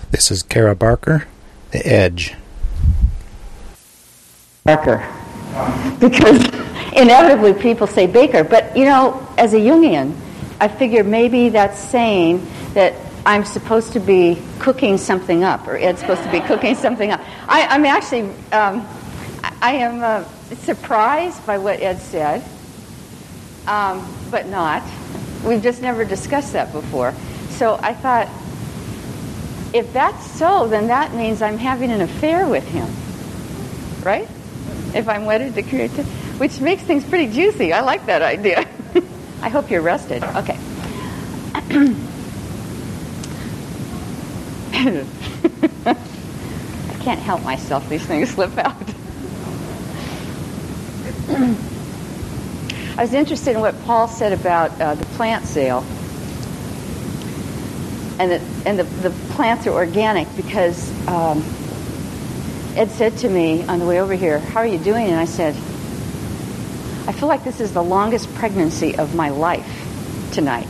This is Kara Barker, The Edge. Barker. Because inevitably people say Baker, but as a Jungian, I figure maybe that's saying that I'm supposed to be cooking something up, or Ed's supposed to be cooking something up. I'm actually, I am surprised by what Ed said, but not. We've just never discussed that before. So I thought, if that's so, then that means I'm having an affair with him, right? If I'm wedded to creativity, which makes things pretty juicy. I like that idea. I hope you're rested. Okay. I can't help myself. These things slip out. I was interested in what Paul said about the plant sale. And the plants are organic because Ed said to me on the way over here, "How are you doing?" And I said, "I feel like this is the longest pregnancy of my life tonight."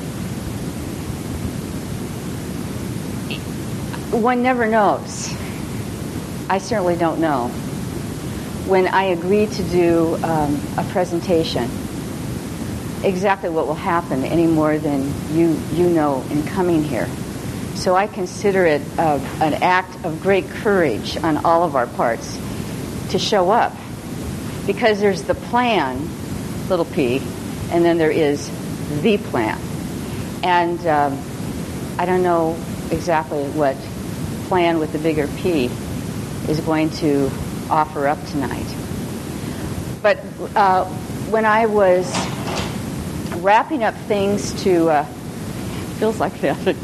One never knows. I certainly don't know. When I agree to do a presentation, exactly what will happen any more than you know in coming here. So I consider it an act of great courage on all of our parts to show up, because there's the plan, little p, and then there is the plan. And I don't know exactly what plan with the bigger P is going to offer up tonight. But when I was wrapping up things to feels like that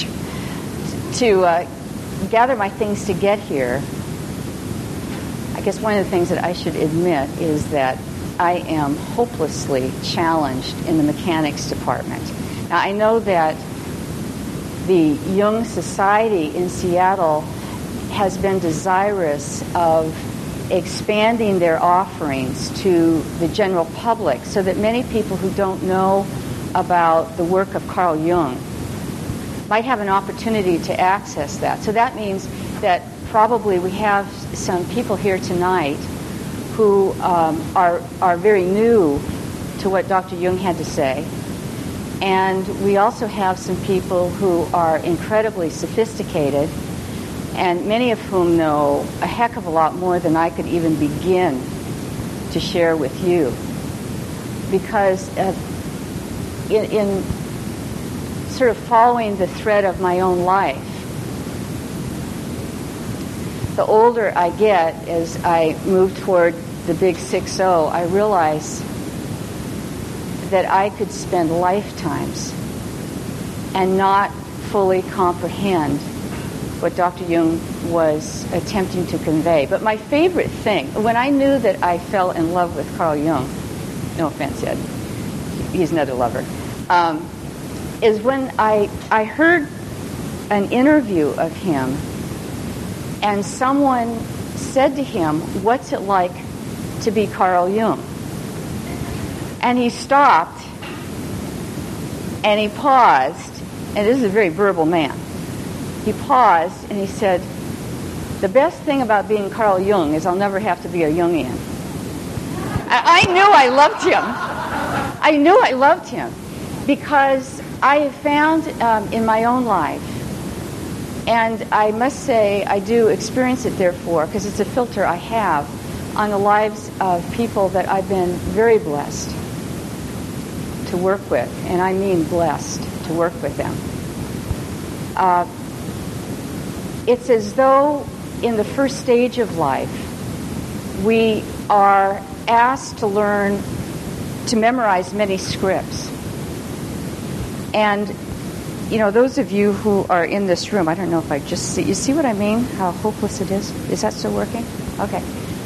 to gather my things to get here, I guess one of the things that I should admit is that I am hopelessly challenged in the mechanics department. Now, I know that the Jung Society in Seattle has been desirous of expanding their offerings to the general public so that many people who don't know about the work of Carl Jung might have an opportunity to access that. So that means that probably we have some people here tonight who are very new to what Dr. Jung had to say. And we also have some people who are incredibly sophisticated, and many of whom know a heck of a lot more than I could even begin to share with you. Because in sort of following the thread of my own life, the older I get, as I move toward the big 6-0, I realize that I could spend lifetimes and not fully comprehend what Dr. Jung was attempting to convey. But my favorite thing, when I knew that I fell in love with Carl Jung, no offense, Ed, he's another lover, is when I heard an interview of him and someone said to him, "What's it like to be Carl Jung?" And he stopped and he paused, and this is a very verbal man. He paused and he said, "The best thing about being Carl Jung is I'll never have to be a Jungian." I knew I loved him. I knew I loved him because I have found in my own life, and I must say I do experience it therefore, because it's a filter I have on the lives of people that I've been very blessed to work with, and I mean blessed to work with them. It's as though in the first stage of life we are asked to learn to memorize many scripts. And those of you who are in this room, I don't know if I just see, you see what I mean? How hopeless it is? Is that still working? Okay.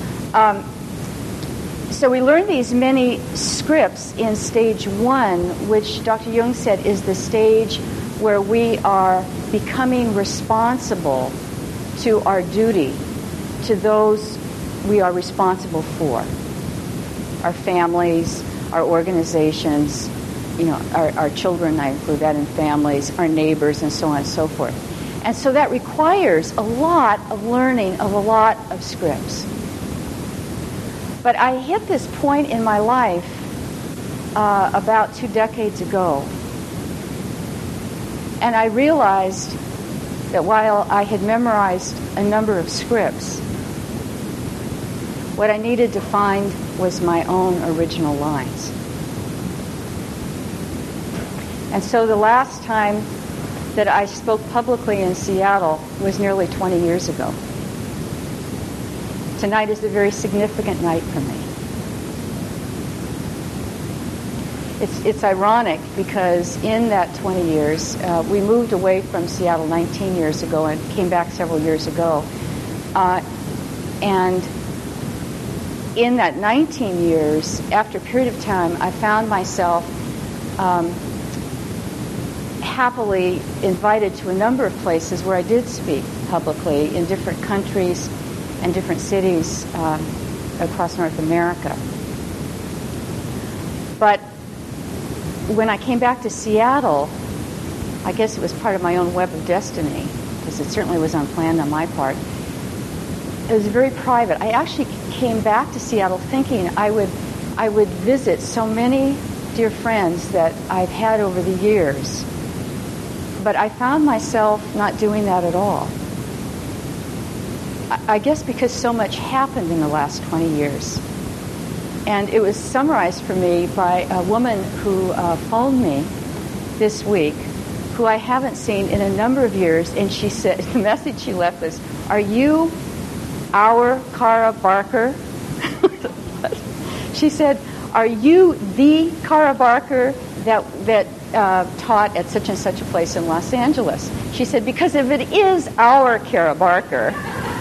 So we learn these many scripts in stage 1, which Dr. Jung said is the stage where we are becoming responsible to our duty, to those we are responsible for. Our families, our organizations, our children, I include that in families, our neighbors, and so on and so forth. And so that requires a lot of learning of a lot of scripts. But I hit this point in my life about 2 decades ago. And I realized that while I had memorized a number of scripts, what I needed to find was my own original lines. And so the last time that I spoke publicly in Seattle was nearly 20 years ago. Tonight is a very significant night for me. It's ironic because in that 20 years, we moved away from Seattle 19 years ago and came back several years ago. And in that 19 years, after a period of time, I found myself happily invited to a number of places where I did speak publicly in different countries and different cities across North America. But when I came back to Seattle, I guess it was part of my own web of destiny, because it certainly was unplanned on my part. It was very private. I actually came back to Seattle thinking I would visit so many dear friends that I've had over the years. But I found myself not doing that at all. I guess because so much happened in the last 20 years. And it was summarized for me by a woman who phoned me this week, who I haven't seen in a number of years, and she said, the message she left was, "Are you our Cara Barker?" She said, "Are you the Cara Barker that taught at such and such a place in Los Angeles?" She said, "Because if it is our Cara Barker,"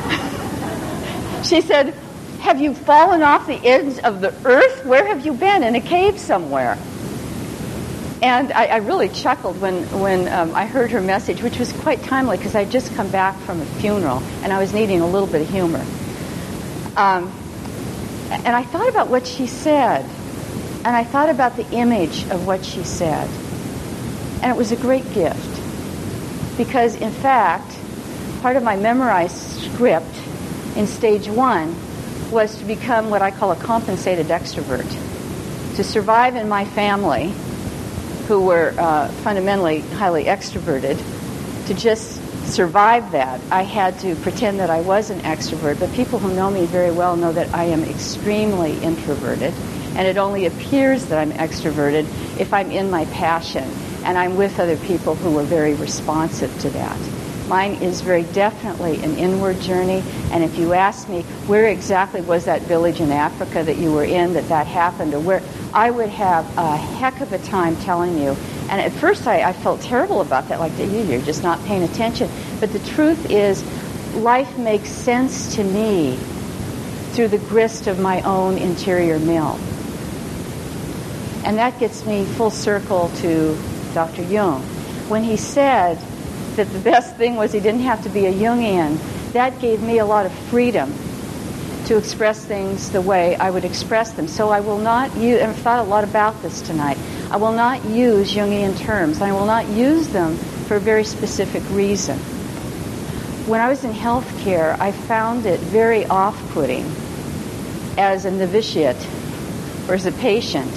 she said, "have you fallen off the edge of the earth? Where have you been? In a cave somewhere?" And I really chuckled when I heard her message, which was quite timely because I'd just come back from a funeral and I was needing a little bit of humor. And I thought about what she said, and I thought about the image of what she said. And it was a great gift because, in fact, part of my memorized script in stage 1 was to become what I call a compensated extrovert. To survive in my family, who were fundamentally highly extroverted, to just survive that, I had to pretend that I was an extrovert. But people who know me very well know that I am extremely introverted, and it only appears that I'm extroverted if I'm in my passion and I'm with other people who are very responsive to that. Mine is very definitely an inward journey, and if you ask me where exactly was that village in Africa that you were in that happened, or where, I would have a heck of a time telling you. And at first I felt terrible about that, like, you're just not paying attention. But the truth is, life makes sense to me through the grist of my own interior mill. And that gets me full circle to Dr. Jung. When he said that the best thing was he didn't have to be a Jungian, that gave me a lot of freedom to express things the way I would express them. So I will not use, and I've thought a lot about this tonight, I will not use Jungian terms. I will not use them for a very specific reason. When I was in healthcare, I found it very off-putting as a novitiate or as a patient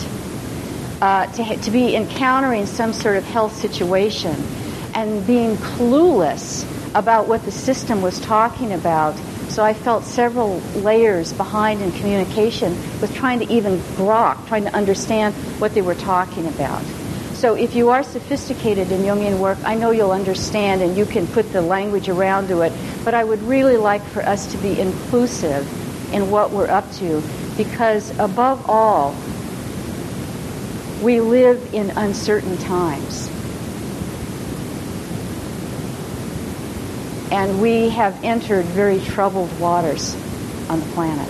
to be encountering some sort of health situation and being clueless about what the system was talking about. So I felt several layers behind in communication with trying to even grok, trying to understand what they were talking about. So if you are sophisticated in Jungian work, I know you'll understand and you can put the language around to it, but I would really like for us to be inclusive in what we're up to, because above all, we live in uncertain times. And we have entered very troubled waters on the planet.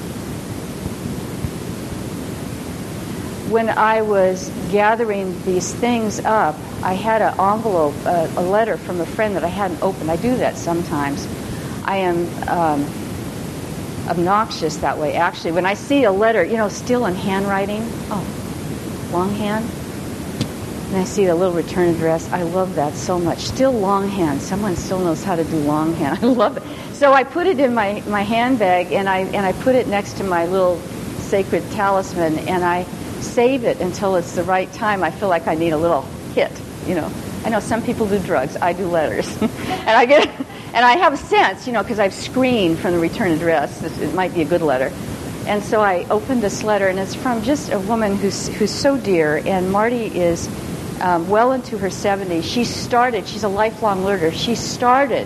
When I was gathering these things up, I had an envelope, a letter from a friend that I hadn't opened. I do that sometimes. I am obnoxious that way, actually. When I see a letter, still in handwriting, longhand, And I see the little return address. I love that so much. Still longhand. Someone still knows how to do longhand. I love it. So I put it in my handbag, and I put it next to my little sacred talisman, and I save it until it's the right time. I feel like I need a little hit, you know. I know some people do drugs. I do letters. And I have a sense, you know, because I've screened from the return address. It might be a good letter. And so I opened this letter, and it's from just a woman who's so dear. And Marty is well into her 70s. She's a lifelong learner. She started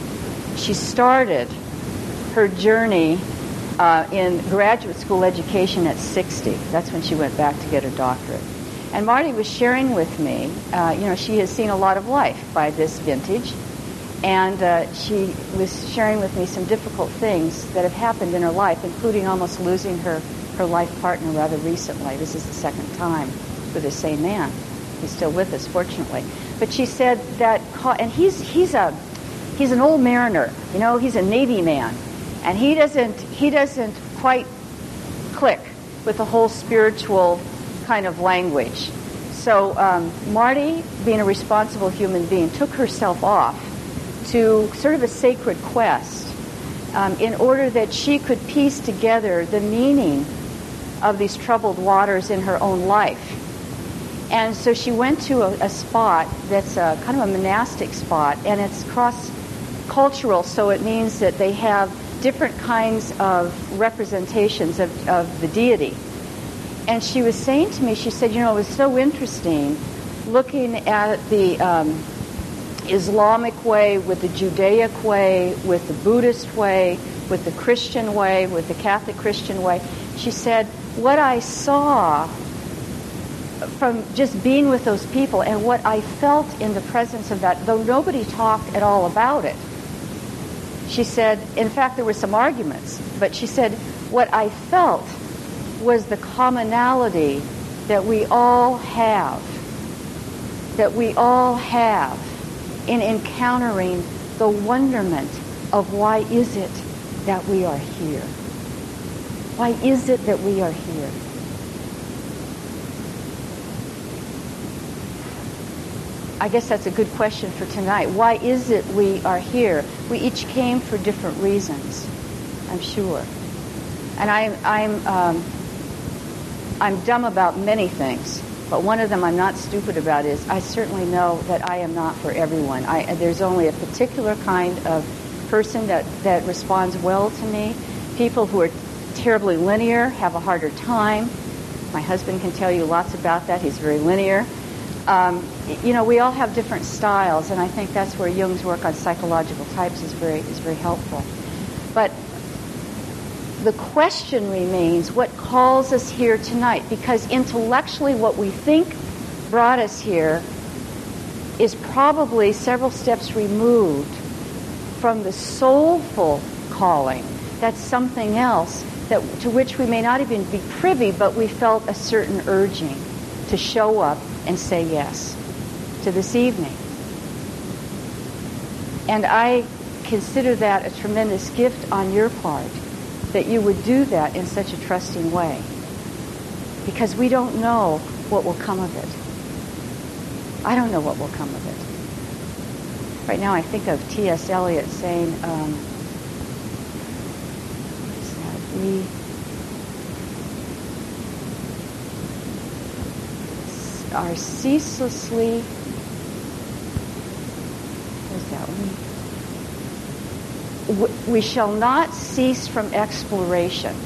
her journey in graduate school education at 60. That's when she went back to get her doctorate. And Marty was sharing with me, she has seen a lot of life by this vintage. And she was sharing with me some difficult things that have happened in her life, including almost losing her life partner rather recently. This is the second time with the same man. He's still with us, fortunately. But she said that, and he's an old mariner, you know, he's a Navy man, and he doesn't quite click with the whole spiritual kind of language. So Marty, being a responsible human being, took herself off to sort of a sacred quest in order that she could piece together the meaning of these troubled waters in her own life. And so she went to a spot that's kind of a monastic spot, and it's cross-cultural, so it means that they have different kinds of representations of the deity. And she was saying to me, she said, you know, it was so interesting looking at the Islamic way, with the Judaic way, with the Buddhist way, with the Christian way, with the Catholic Christian way. She said, what I saw from just being with those people and what I felt in the presence of that, though nobody talked at all about it. She said, in fact, there were some arguments, but she said, what I felt was the commonality that we all have in encountering the wonderment of why is it that we are here? Why is it that we are here? I guess that's a good question for tonight. Why is it we are here? We each came for different reasons, I'm sure. And I'm dumb about many things, but one of them I'm not stupid about is I certainly know that I am not for everyone. There's only a particular kind of person that responds well to me. People who are terribly linear have a harder time. My husband can tell you lots about that. He's very linear. We all have different styles, and I think that's where Jung's work on psychological types is very helpful. But the question remains, what calls us here tonight? Because intellectually what we think brought us here is probably several steps removed from the soulful calling. That's something else to which we may not even be privy, but we felt a certain urging to show up and say yes to this evening. And I consider that a tremendous gift on your part, that you would do that in such a trusting way, because we don't know what will come of it. I don't know what will come of it. Right now I think of T.S. Eliot saying, what is that? We are ceaselessly, what is that one? We shall not cease from exploration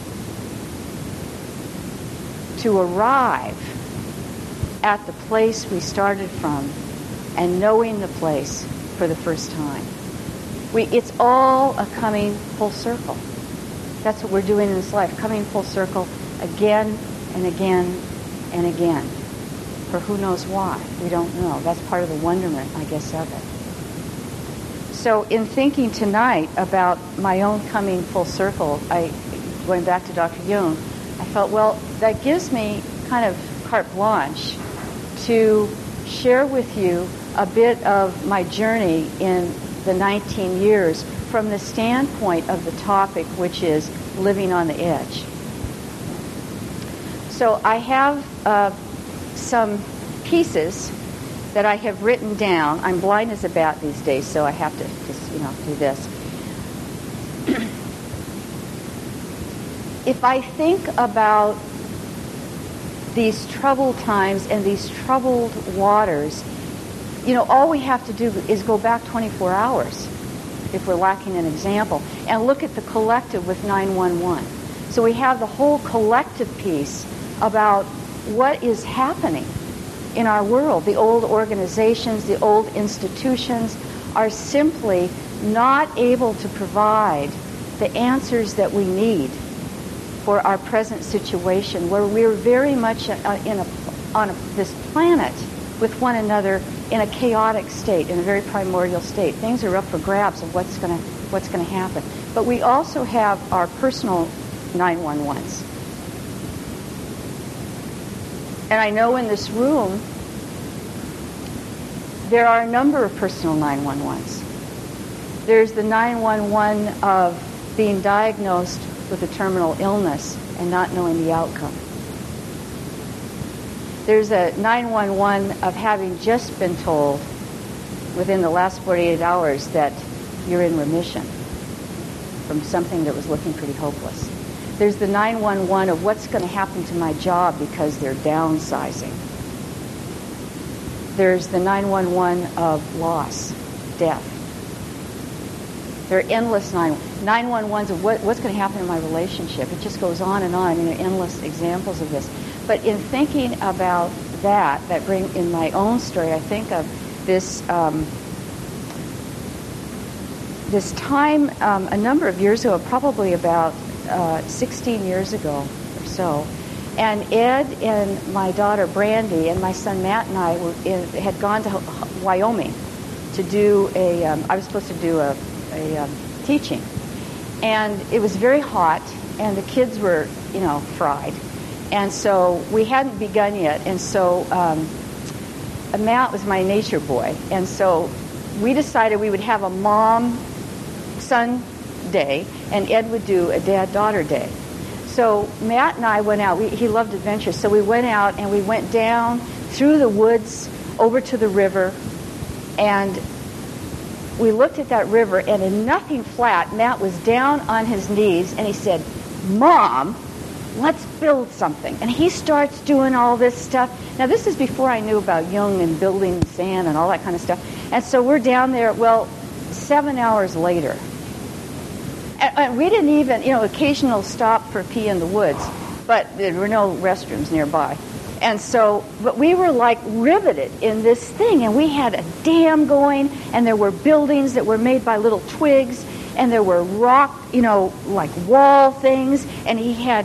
to arrive at the place we started from and knowing the place for the first time. It's all a coming full circle. That's what we're doing in this life, coming full circle again and again and again. For who knows why? We don't know. That's part of the wonderment, I guess, of it. So in thinking tonight about my own coming full circle, going back to Dr. Jung, I felt, well, that gives me kind of carte blanche to share with you a bit of my journey in the 19 years from the standpoint of the topic, which is living on the edge. So I have some pieces that I have written down. I'm blind as a bat these days, so I have to just, do this. If I think about these troubled times and these troubled waters, all we have to do is go back 24 hours if we're lacking an example, and look at the collective with 911. So we have the whole collective piece about what is happening in our world. The old organizations, the old institutions are simply not able to provide the answers that we need for our present situation, where we're very much on this planet with one another in a chaotic state, in a very primordial state. Things are up for grabs of what's going to happen. But we also have our personal 911s. And I know in this room there are a number of personal 911s. There's the 911 of being diagnosed with a terminal illness and not knowing the outcome. There's a 911 of having just been told within the last 48 hours that you're in remission from something that was looking pretty hopeless. There's the 911 of what's going to happen to my job because they're downsizing. There's the 911 of loss, death. There are endless 911s of what's going to happen in my relationship. It just goes on and on. I mean, there are endless examples of this. But in thinking about that bring in my own story, I think of this this time a number of years ago, probably about 16 years ago or so. And Ed and my daughter Brandy and my son Matt and I had gone to Wyoming to do I was supposed to do a teaching. And it was very hot, and the kids were, fried. And so we hadn't begun yet. And so Matt was my nature boy. And so we decided we would have a mom-son day, and Ed would do a dad-daughter day. So Matt and I went out. He loved adventure. So we went out, and we went down through the woods over to the river. And we looked at that river, and in nothing flat, Matt was down on his knees, and he said, "Mom, let's build something." And he starts doing all this stuff. Now, this is before I knew about Jung and building sand and all that kind of stuff. And so we're down there, 7 hours later. And we didn't even, occasional stop for pee in the woods, but there were no restrooms nearby. And so, but we were like riveted in this thing, and we had a dam going, and there were buildings that were made by little twigs, and there were rock, like wall things, and he had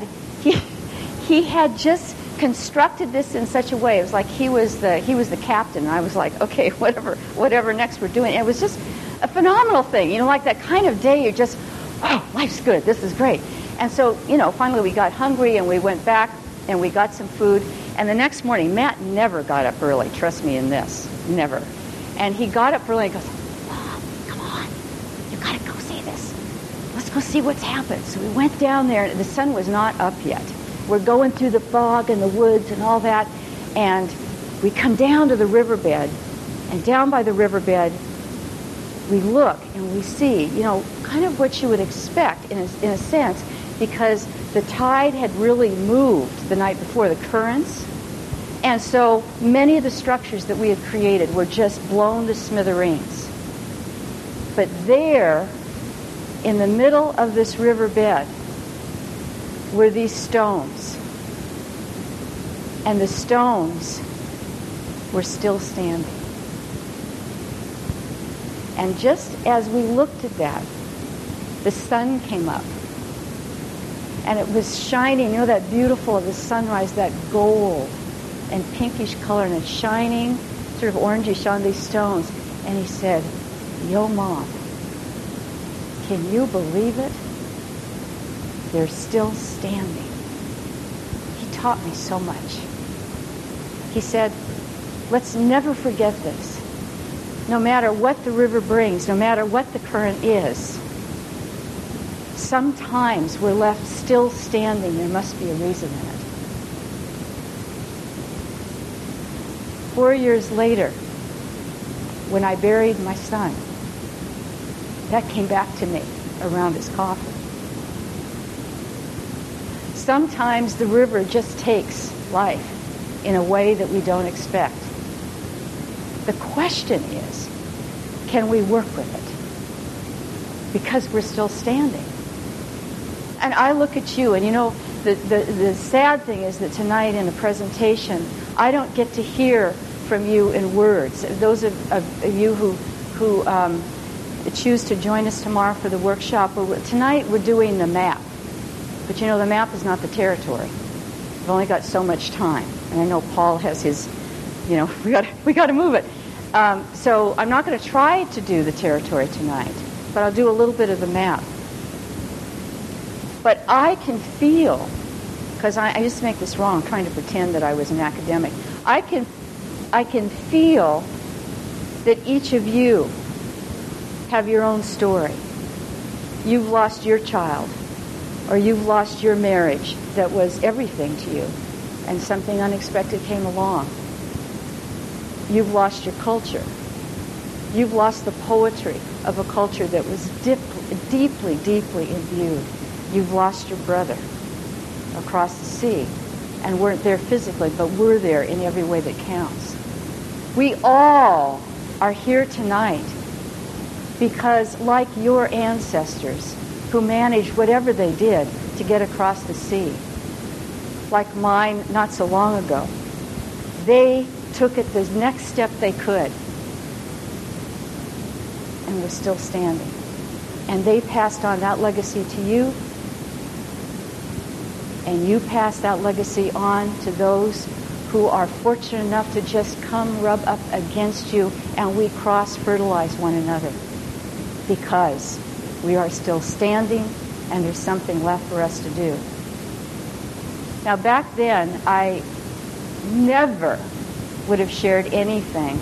just constructed this in such a way. It was like he was the captain, and I was like, okay, whatever next we're doing. And it was just a phenomenal thing, like that kind of day. You're just, oh, life's good. This is great. And so, finally we got hungry, and we went back, and we got some food. And the next morning, Matt never got up early. Trust me in this. Never. And he got up early and goes, "Mom, come on. You got to go see this. Let's go see what's happened." So we went down there, and the sun was not up yet. We're going through the fog and the woods and all that. And we come down to the riverbed. And down by the riverbed, we look and we see, kind of what you would expect in a sense, because the tide had really moved the night before, the currents. And so many of the structures that we had created were just blown to smithereens. But there, in the middle of this riverbed, were these stones. And the stones were still standing. And just as we looked at that, the sun came up. And it was shining, that beautiful of the sunrise, that gold and pinkish color, and it's shining sort of orangish on these stones. And he said, "Yo, Mom, can you believe it? They're still standing." He taught me so much. He said, let's never forget this. No matter what the river brings, no matter what the current is, sometimes we're left still standing. There must be a reason in it. 4 years later, when I buried my son, that came back to me around his coffin. Sometimes the river just takes life in a way that we don't expect. The question is, can we work with it? Because we're still standing. And I look at you, and you know, the sad thing is that tonight in the presentation, I don't get to hear from you in words. Those of you who choose to join us tomorrow for the workshop, tonight we're doing the map. But you know, the map is not the territory. We've only got so much time. And I know Paul has his, you know, we got to move it. So I'm not going to try to do the territory tonight, but I'll do a little bit of the map. But I can feel, because I used to make this wrong, trying to pretend that I was an academic. I can feel that each of you have your own story. You've lost your child, or you've lost your marriage that was everything to you, and something unexpected came along. You've lost your culture. You've lost the poetry of a culture that was deeply, deeply imbued. You've lost your brother across the sea, and weren't there physically, but we're there in every way that counts. We all are here tonight because, like your ancestors who managed whatever they did to get across the sea, like mine not so long ago, they took it the next step they could, and we're still standing. And they passed on that legacy to you, and you pass that legacy on to those who are fortunate enough to just come rub up against you, and we cross-fertilize one another because we are still standing and there's something left for us to do. Now, back then, I never would have shared anything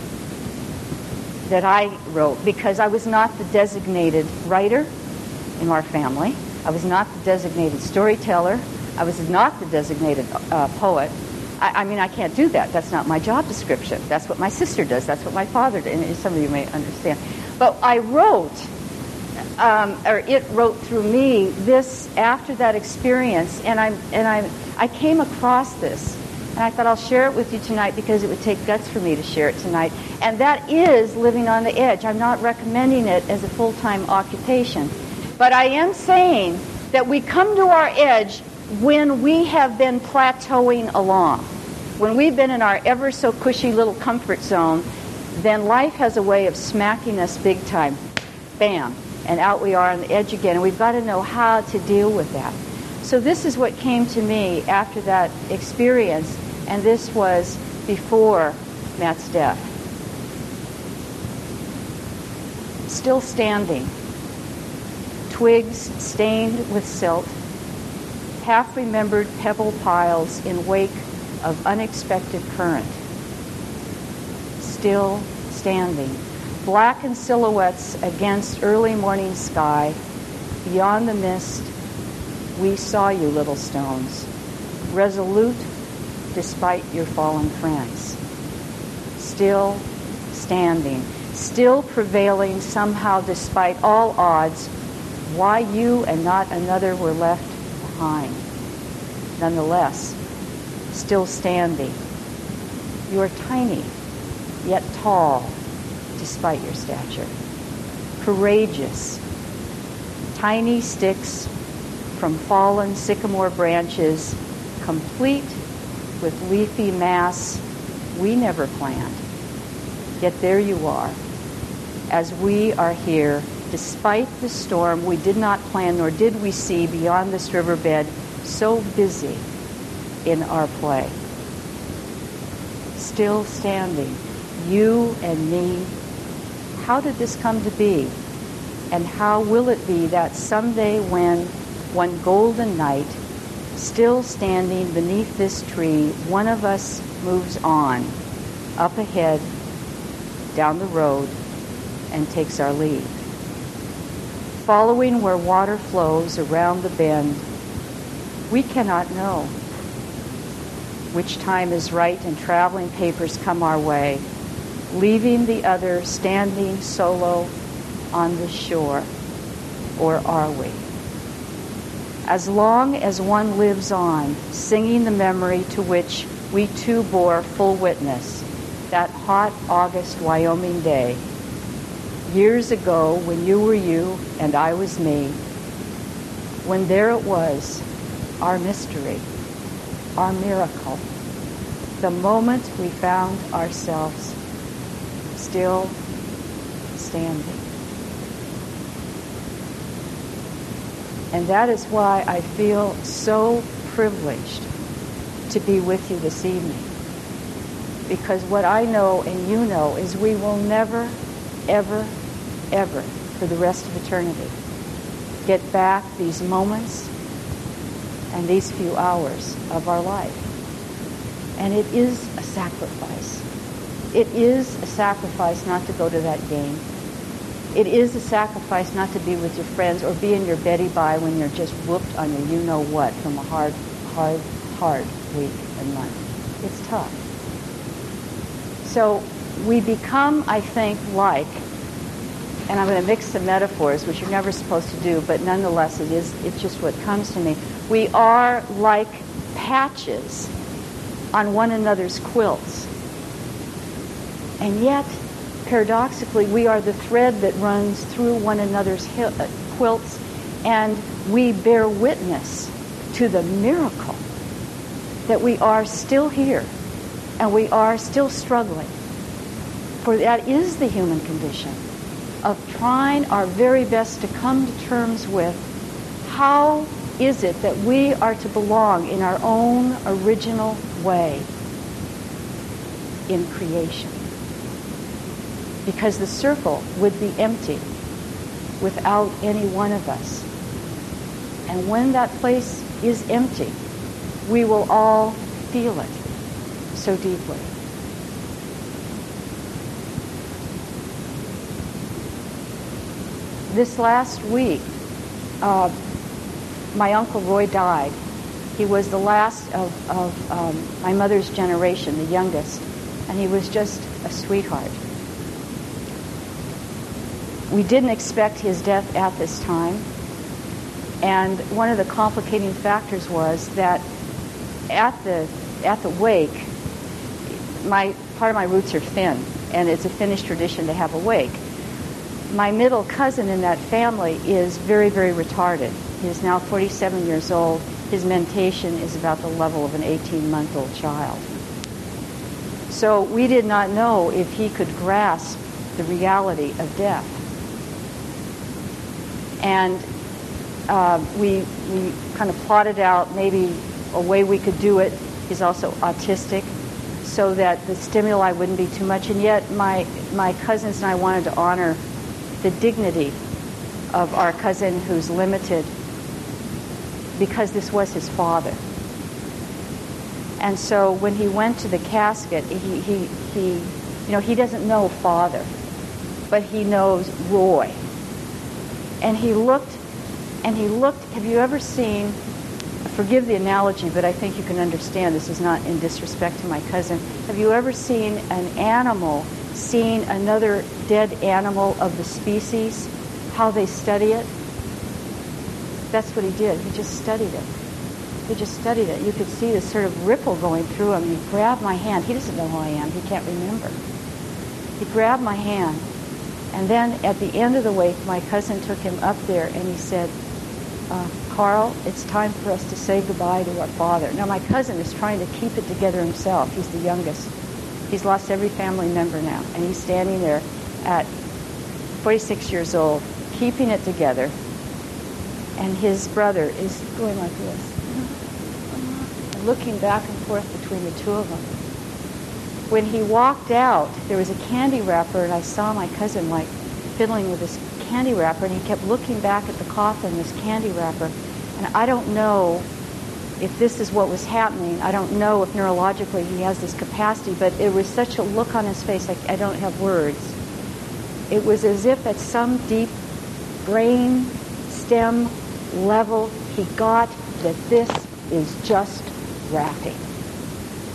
that I wrote because I was not the designated writer in our family. I was not the designated storyteller. I was not the designated poet. I mean, I can't do that. That's not my job description. That's what my sister does. That's what my father did. And some of you may understand. But I wrote, or it wrote through me this after that experience, and I came across this, and I thought I'll share it with you tonight because it would take guts for me to share it tonight. And that is living on the edge. I'm not recommending it as a full-time occupation. But I am saying that we come to our edge when we have been plateauing along. When we've been in our ever so cushy little comfort zone, then life has a way of smacking us big time. Bam. And out we are on the edge again. And we've got to know how to deal with that. So this is what came to me after that experience, and this was before Matt's death. Still standing. Twigs stained with silt, half-remembered pebble piles in wake of unexpected current. Still standing, blackened silhouettes against early morning sky. Beyond the mist, we saw you, little stones, resolute despite your fallen friends. Still standing, still prevailing somehow despite all odds. Why you and not another were left behind. Nonetheless, still standing. You are tiny, yet tall, despite your stature. Courageous. Tiny sticks from fallen sycamore branches, complete with leafy mass we never planned. Yet there you are, as we are here, despite the storm we did not plan, nor did we see beyond this riverbed, so busy in our play. Still standing, you and me. How did this come to be? And how will it be that someday when, one golden night, still standing beneath this tree, one of us moves on, up ahead, down the road, and takes our leave? Following where water flows around the bend, we cannot know. which time is right and traveling papers come our way, leaving the other standing solo on the shore, or are we? As long as one lives on, singing the memory to which we too bore full witness, that hot August Wyoming day, years ago when you were you and I was me, when there it was, our mystery, our miracle, the moment we found ourselves still standing. And that is why I feel so privileged to be with you this evening. Because what I know and you know is we will never, ever, ever, for the rest of eternity, get back these moments and these few hours of our life. And it is a sacrifice. It is a sacrifice not to go to that game. It is a sacrifice not to be with your friends or be in your Betty Bye when you're just whooped on your you-know-what from a hard week and month. It's tough. So we become, I think, like, and I'm going to mix some metaphors, which you're never supposed to do, but nonetheless it's just what comes to me. We are like patches on one another's quilts. And yet, paradoxically, we are the thread that runs through one another's quilts, and we bear witness to the miracle that we are still here and we are still struggling. For that is the human condition, of trying our very best to come to terms with how is it that we are to belong in our own original way in creation. Because the circle would be empty without any one of us. And when that place is empty, we will all feel it so deeply. This last week, my Uncle Roy died. He was the last of my mother's generation, the youngest, and he was just a sweetheart. We didn't expect his death at this time, and one of the complicating factors was that at the wake, part of my roots are Finn, and it's a Finnish tradition to have a wake. My middle cousin in that family is very, very retarded. He is now 47 years old. His mentation is about the level of an 18-month-old child. So we did not know if he could grasp the reality of death. And we kind of plotted out maybe a way we could do it. He's also autistic, so that the stimuli wouldn't be too much. And yet my cousins and I wanted to honor the dignity of our cousin who's limited, because this was his father. And so when he went to the casket, he doesn't know father, but he knows Roy. And he looked, have you ever seen, forgive the analogy, but I think you can understand, this is not in disrespect to my cousin. Have you ever seen an animal seeing another dead animal of the species, how they study it? That's what he did. He just studied it. He just studied it. You could see this sort of ripple going through him. He grabbed my hand. He doesn't know who I am. He can't remember. He grabbed my hand. And then at the end of the wake, my cousin took him up there and he said, Carl, it's time for us to say goodbye to our father. Now, my cousin is trying to keep it together himself. He's the youngest. He's lost every family member now. And he's standing there at 46 years old, keeping it together. And his brother is going like this, and looking back and forth between the two of them. When he walked out, there was a candy wrapper, and I saw my cousin like fiddling with this candy wrapper, and he kept looking back at the coffin, this candy wrapper. And I don't know if this is what was happening. I don't know if neurologically he has this capacity, but it was such a look on his face, like I don't have words. It was as if at some deep brain stem level he got that this is just wrapping.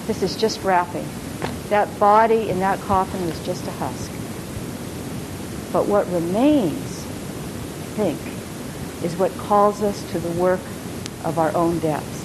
This is just wrapping. That body in that coffin is just a husk. But what remains, I think, is what calls us to the work of our own depths.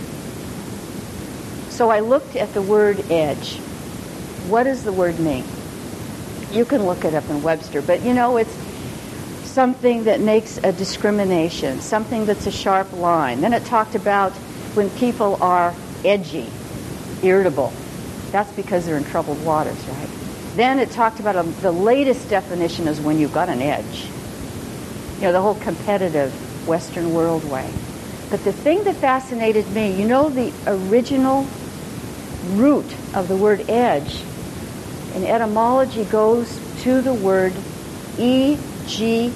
So I looked at the word edge. What does the word mean? You can look it up in Webster, but it's something that makes a discrimination, something that's a sharp line. Then it talked about when people are edgy, irritable. That's because they're in troubled waters, right? Then it talked about the latest definition is when you've got an edge. The whole competitive Western world way. But the thing that fascinated me, the original root of the word edge in etymology goes to the word E-G-G-E,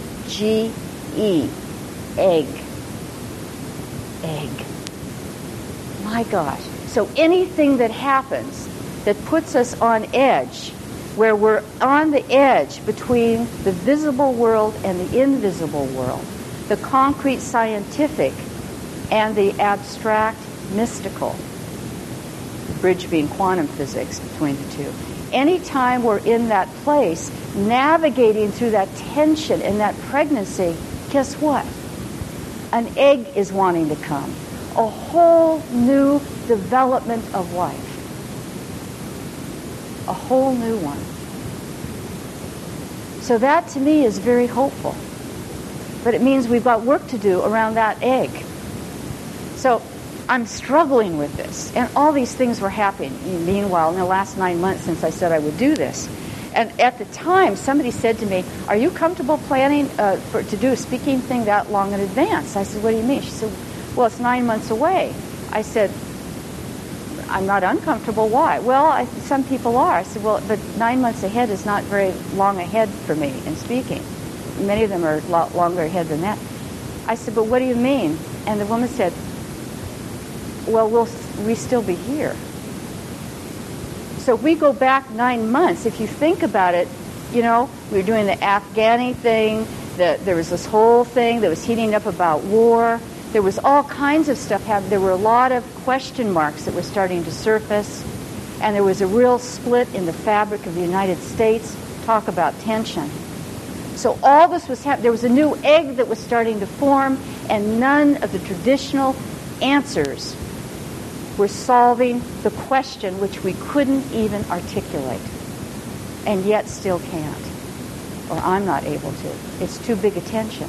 egg. Egg. My gosh. So anything that happens that puts us on edge, where we're on the edge between the visible world and the invisible world, the concrete scientific and the abstract mystical, the bridge being quantum physics between the two. Anytime we're in that place, navigating through that tension and that pregnancy, guess what? An egg is wanting to come. A whole new development of life. A whole new one. So that to me is very hopeful. But it means we've got work to do around that egg. So I'm struggling with this. And all these things were happening. Meanwhile, in the last 9 months since I said I would do this. And at the time, somebody said to me, are you comfortable planning to do a speaking thing that long in advance? I said, what do you mean? She said, well, it's 9 months away. I said, I'm not uncomfortable. Why? Well, some people are. I said, well, but 9 months ahead is not very long ahead for me in speaking. Many of them are a lot longer ahead than that. I said, but what do you mean? And the woman said, well, we still be here. So if we go back 9 months, if you think about it, we were doing the Afghani thing. There was this whole thing that was heating up about war. There was all kinds of stuff happening. There were a lot of question marks that were starting to surface. And there was a real split in the fabric of the United States. Talk about tension. So all this was happening. There was a new egg that was starting to form, and none of the traditional answers were solving the question which we couldn't even articulate, and yet still can't. Or I'm not able to. It's too big a tension.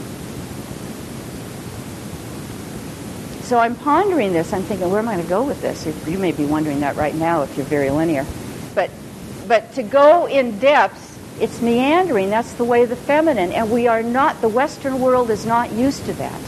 So I'm pondering this. I'm thinking, where am I going to go with this? You may be wondering that right now if you're very linear. But to go in depth, it's meandering. That's the way of the feminine. And we are not, the Western world is not used to that.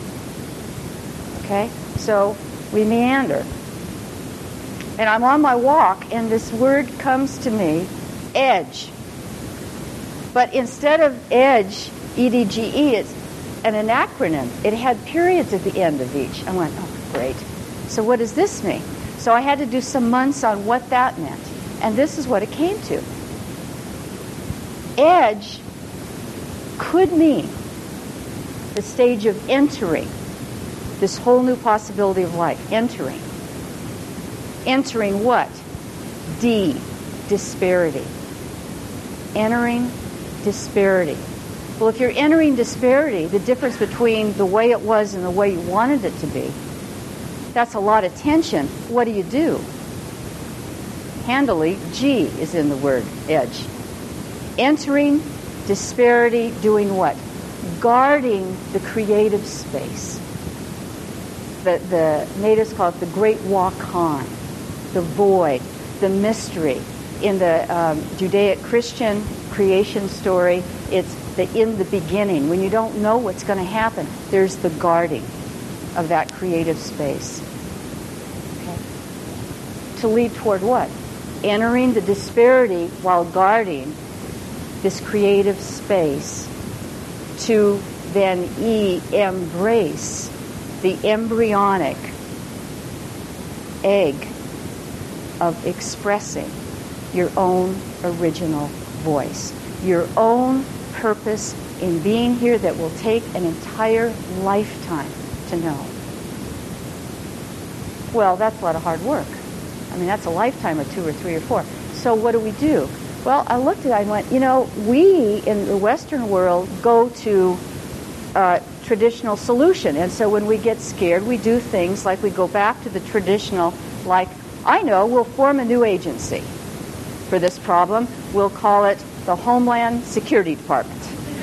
Okay? So we meander. And I'm on my walk, and this word comes to me, edge. But instead of edge, E-D-G-E, it's an acronym. It had periods at the end of each. I went, oh, great. So what does this mean? So I had to do some months on what that meant. And this is what it came to. Edge could mean the stage of entering this whole new possibility of life. Entering. Entering what? Disparity. Entering disparity. Well, if you're entering disparity, the difference between the way it was and the way you wanted it to be, that's a lot of tension. What do? Handily, G is in the word edge. Entering disparity, doing what? Guarding the creative space. The natives call it the great wakan, the void, the mystery. In the Judaic-Christian creation story, it's in the beginning. When you don't know what's going to happen, there's the guarding of that creative space. Okay? To lead toward what? Entering the disparity while guarding this creative space, to then embrace the embryonic egg of expressing your own original voice, your own purpose in being here that will take an entire lifetime to know. Well, that's a lot of hard work. mean, that's a lifetime of 2 or 3 or 4. So what do? Well, I looked at it and went, you know, we in the Western world go to traditional solution. And so when we get scared, we do things like we go back to the traditional, like, I know, we'll form a new agency for this problem. We'll call it the Homeland Security Department.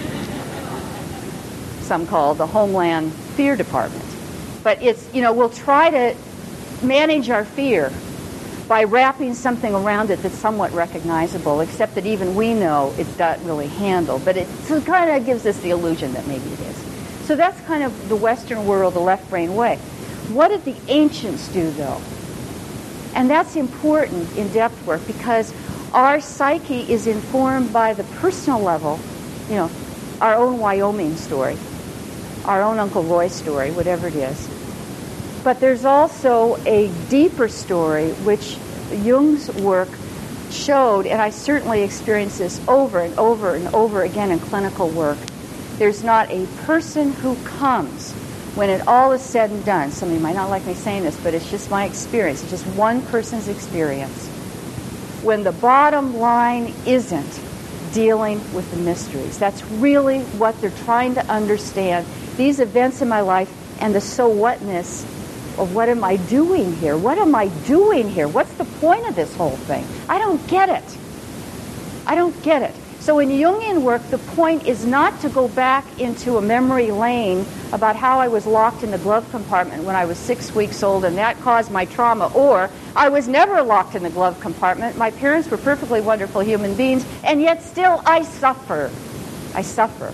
Some call it the Homeland Fear Department. But it's, you know, we'll try to manage our fear by wrapping something around it that's somewhat recognizable, except that even we know it's not really handled. But it kind of gives us the illusion that maybe it is. So that's kind of the Western world, the left brain way. What did the ancients do, though? And that's important in depth work because our psyche is informed by the personal level, you know, our own Wyoming story, our own Uncle Roy story, whatever it is. But there's also a deeper story which Jung's work showed, and I certainly experienced this over and over and over again in clinical work. There's not a person who comes when it all is said and done. Somebody might not like me saying this, but it's just my experience. It's just one person's experience. When the bottom line isn't dealing with the mysteries. That's really what they're trying to understand. These events in my life and the so whatness of what am I doing here? What am I doing here? What's the point of this whole thing? I don't get it. I don't get it. So in Jungian work, the point is not to go back into a memory lane about how I was locked in the glove compartment when I was 6 weeks old and that caused my trauma, or I was never locked in the glove compartment. My parents were perfectly wonderful human beings, and yet still I suffer. I suffer.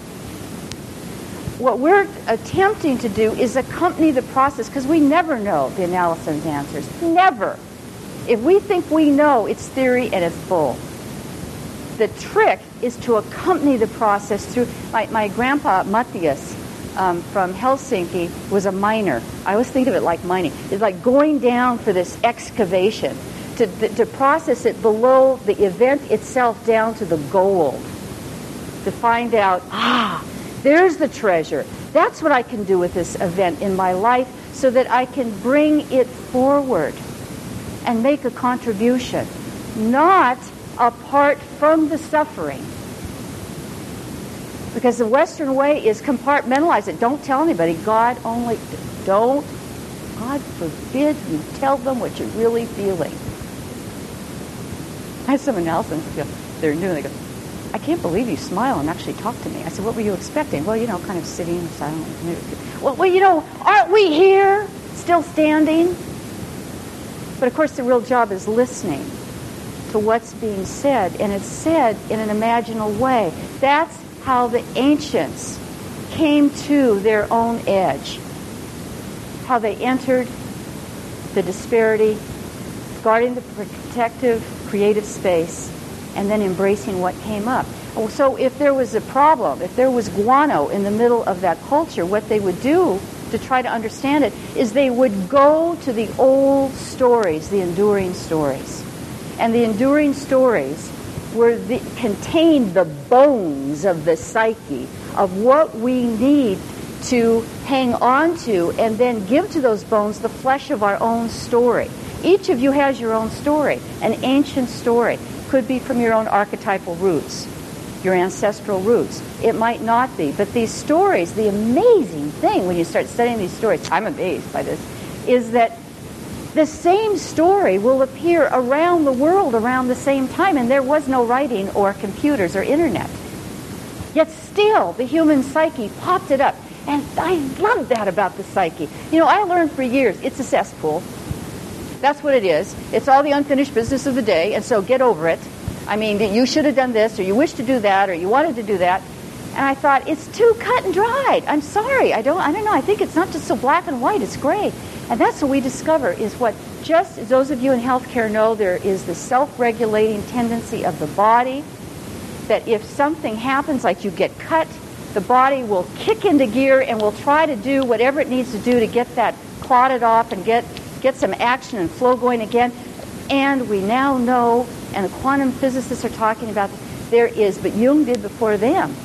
What we're attempting to do is accompany the process, because we never know the analysis answers. Never. If we think we know, it's theory and it's bull. The trick is to accompany the process through. My grandpa, Matthias, from Helsinki, was a miner. I always think of it like mining. It's like going down for this excavation to process it below the event itself down to the gold, to find out, there's the treasure. That's what I can do with this event in my life so that I can bring it forward and make a contribution, not apart from the suffering. Because the Western way is compartmentalize it. Don't tell anybody. God forbid you tell them what you're really feeling. I had someone else, and they're new, and they go, I can't believe you smile and actually talk to me. I said, what were you expecting? Well, kind of sitting silently. Well, aren't we here? Still standing? But of course, the real job is listening to what's being said, and it's said in an imaginal way. That's how the ancients came to their own edge, how they entered the disparity, guarding the protective, creative space, and then embracing what came up. So if there was a problem, if there was guano in the middle of that culture, what they would do to try to understand it is they would go to the old stories, the enduring stories. And the enduring stories contained the bones of the psyche, of what we need to hang on to and then give to those bones the flesh of our own story. Each of you has your own story, an ancient story. Could be from your own archetypal roots, your ancestral roots. It might not be. But these stories, the amazing thing when you start studying these stories, I'm amazed by this, is that the same story will appear around the world around the same time, and there was no writing or computers or internet. Yet still, the human psyche popped it up. And I love that about the psyche. I learned for years, it's a cesspool. That's what it is. It's all the unfinished business of the day, and so get over it. I mean, you should have done this, or you wish to do that, or you wanted to do that. And I thought, it's too cut and dried. I'm sorry. I don't know. I think it's not just so black and white. It's gray. And that's what we discover is what, just as those of you in healthcare know, there is the self-regulating tendency of the body that if something happens, like you get cut, the body will kick into gear and will try to do whatever it needs to do to get that clotted off and get some action and flow going again. And we now know, and the quantum physicists are talking about, there is, but Jung did before them,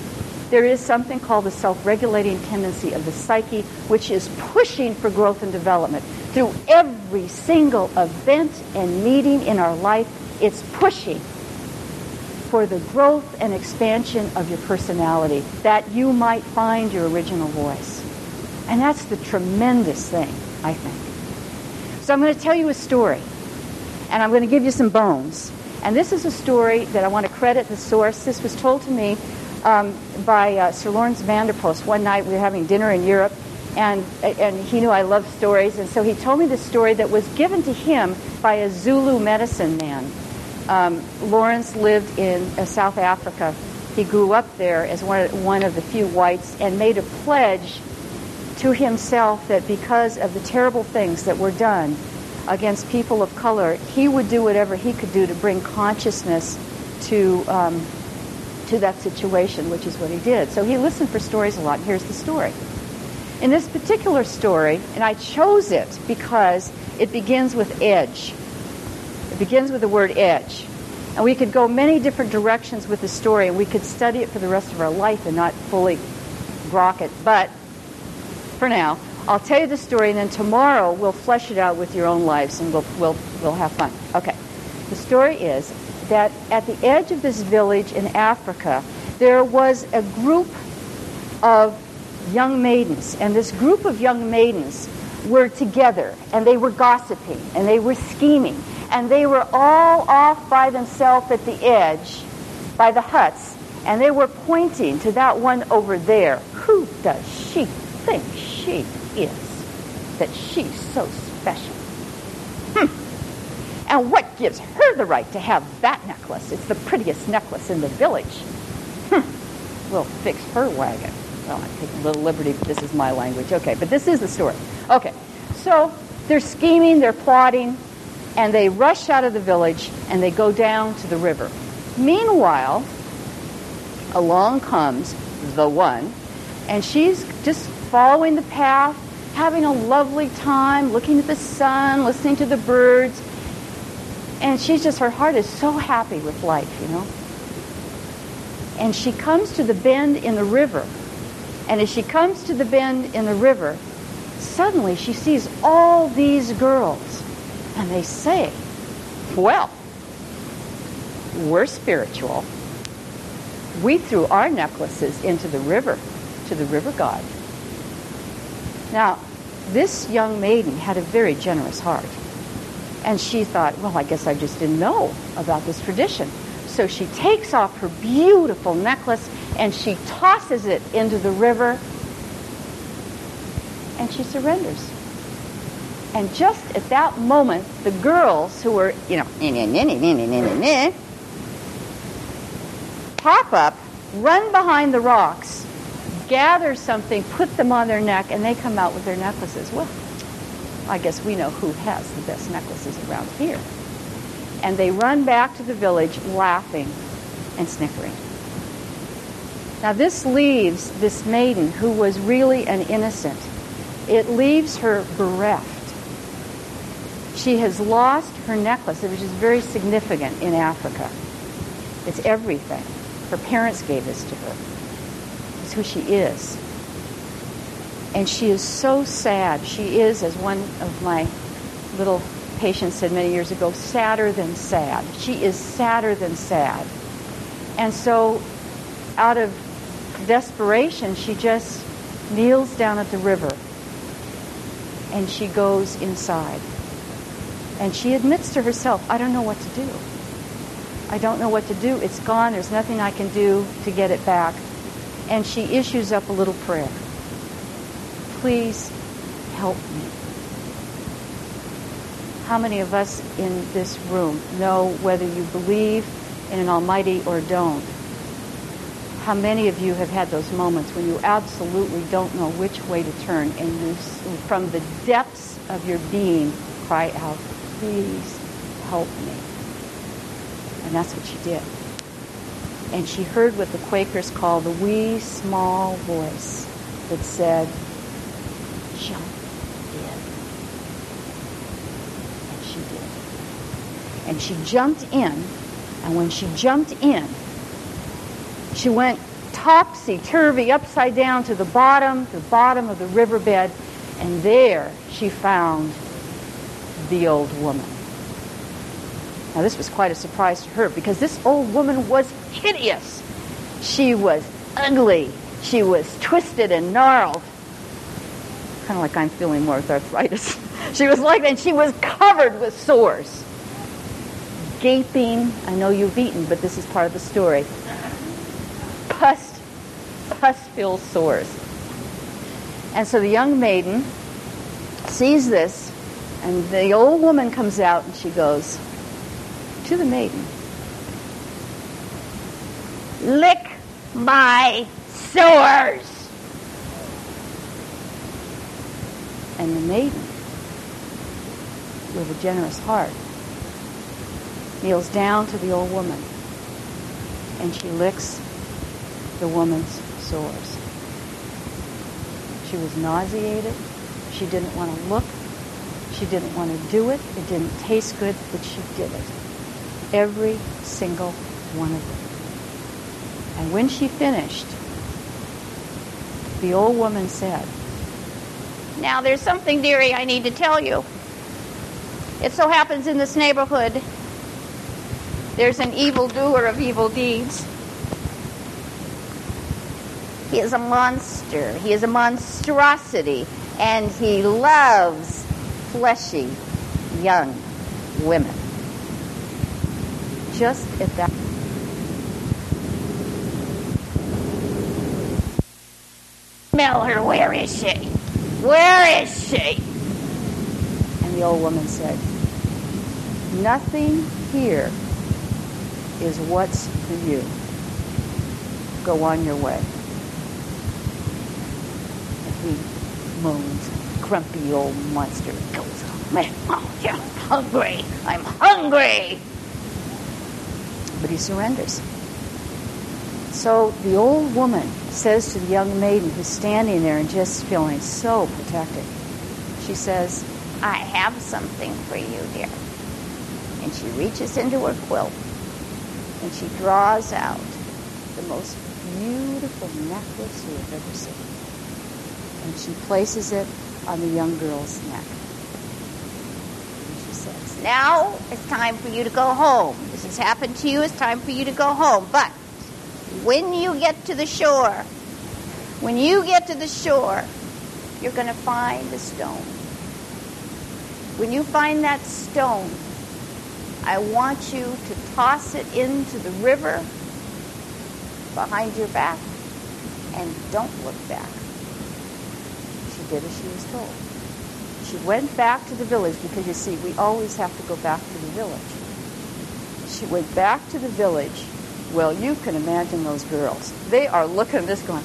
There is something called the self-regulating tendency of the psyche, which is pushing for growth and development. Through every single event and meeting in our life, it's pushing for the growth and expansion of your personality, that you might find your original voice. And that's the tremendous thing, I think. So I'm going to tell you a story, and I'm going to give you some bones. And this is a story that I want to credit the source. This was told to me by Sir Lawrence Vanderpost. One night we were having dinner in Europe, and he knew I loved stories, and so he told me this story that was given to him by a Zulu medicine man. Lawrence lived in South Africa. He grew up there as one of the few whites and made a pledge to himself that because of the terrible things that were done against people of color, he would do whatever he could do to bring consciousness to that situation, which is what he did. So he listened for stories a lot, and here's the story. In this particular story, and I chose it because it begins with edge. It begins with the word edge. And we could go many different directions with the story, and we could study it for the rest of our life and not fully grok it. But for now, I'll tell you the story, and then tomorrow we'll flesh it out with your own lives, and we'll have fun. Okay. The story is that at the edge of this village in Africa, there was a group of young maidens, and this group of young maidens were together, and they were gossiping, and they were scheming, and they were all off by themselves at the edge, by the huts, and they were pointing to that one over there. Who does she think she is, that she's so special? And what gives her the right to have that necklace? It's the prettiest necklace in the village. We'll fix her wagon. Well, I take a little liberty, but this is my language. Okay, but this is the story. Okay, so they're scheming, they're plotting, and they rush out of the village, and they go down to the river. Meanwhile, along comes the one, and she's just following the path, having a lovely time, looking at the sun, listening to the birds, and her heart is so happy with life, you know. And she comes to the bend in the river. And as she comes to the bend in the river, suddenly she sees all these girls. And they say, well, we're spiritual. We threw our necklaces into the river, to the river god. Now, this young maiden had a very generous heart. And she thought, well, I guess I just didn't know about this tradition. So she takes off her beautiful necklace and she tosses it into the river and she surrenders. And just at that moment, the girls who were, pop up, run behind the rocks, gather something, put them on their neck, and they come out with their necklaces. Well, I guess we know who has the best necklaces around here. And they run back to the village laughing and snickering. Now this leaves this maiden who was really an innocent. It leaves her bereft. She has lost her necklace, which is very significant in Africa. It's everything. Her parents gave this to her. It's who she is. And she is so sad. She is, as one of my little patients said many years ago, sadder than sad. She is sadder than sad. And so, out of desperation, she just kneels down at the river. And she goes inside. And she admits to herself, I don't know what to do. I don't know what to do. It's gone. There's nothing I can do to get it back. And she issues up a little prayer. Please help me. How many of us in this room know whether you believe in an almighty or don't? How many of you have had those moments when you absolutely don't know which way to turn and you, from the depths of your being, cry out, please help me. And that's what she did. And she heard what the Quakers call the wee, small voice that said, jump in. And she did. And she jumped in, and when she jumped in, she went topsy-turvy, upside down to the bottom of the riverbed, and there she found the old woman. Now this was quite a surprise to her, because this old woman was hideous. She was ugly. She was twisted and gnarled. Kind of like I'm feeling more with arthritis. She was like that, and she was covered with sores. Gaping, I know you've eaten, but this is part of the story. Pus-filled sores. And so the young maiden sees this, and the old woman comes out, and she goes to the maiden, "Lick my sores." And the maiden, with a generous heart, kneels down to the old woman, and she licks the woman's sores. She was nauseated. She didn't want to look. She didn't want to do it. It didn't taste good, but she did it. Every single one of them. And when she finished, the old woman said, "Now there's something, dearie, I need to tell you. It so happens in this neighborhood, there's an evildoer of evil deeds. He is a monster. He is a monstrosity, and he loves fleshy young women." Just at that, "Smell her, where is she? Where is she?" And the old woman said, "Nothing here is what's for you. Go on your way." And he moans, grumpy old monster, goes on, "Man, oh, yeah, I'm hungry. I'm hungry." But he surrenders. So the old woman says to the young maiden who's standing there and just feeling so protected, she says, "I have something for you, dear." And she reaches into her quilt, and she draws out the most beautiful necklace you have ever seen. And she places it on the young girl's neck. And she says, "Now it's time for you to go home. This has happened to you. It's time for you to go home. But when you get to the shore, you're going to find a stone. When you find that stone, I want you to toss it into the river behind your back, and don't look back." She did as she was told. She went back to the village, because you see, we always have to go back to the village. She went back to the village. Well, you can imagine those girls. They are looking at this going,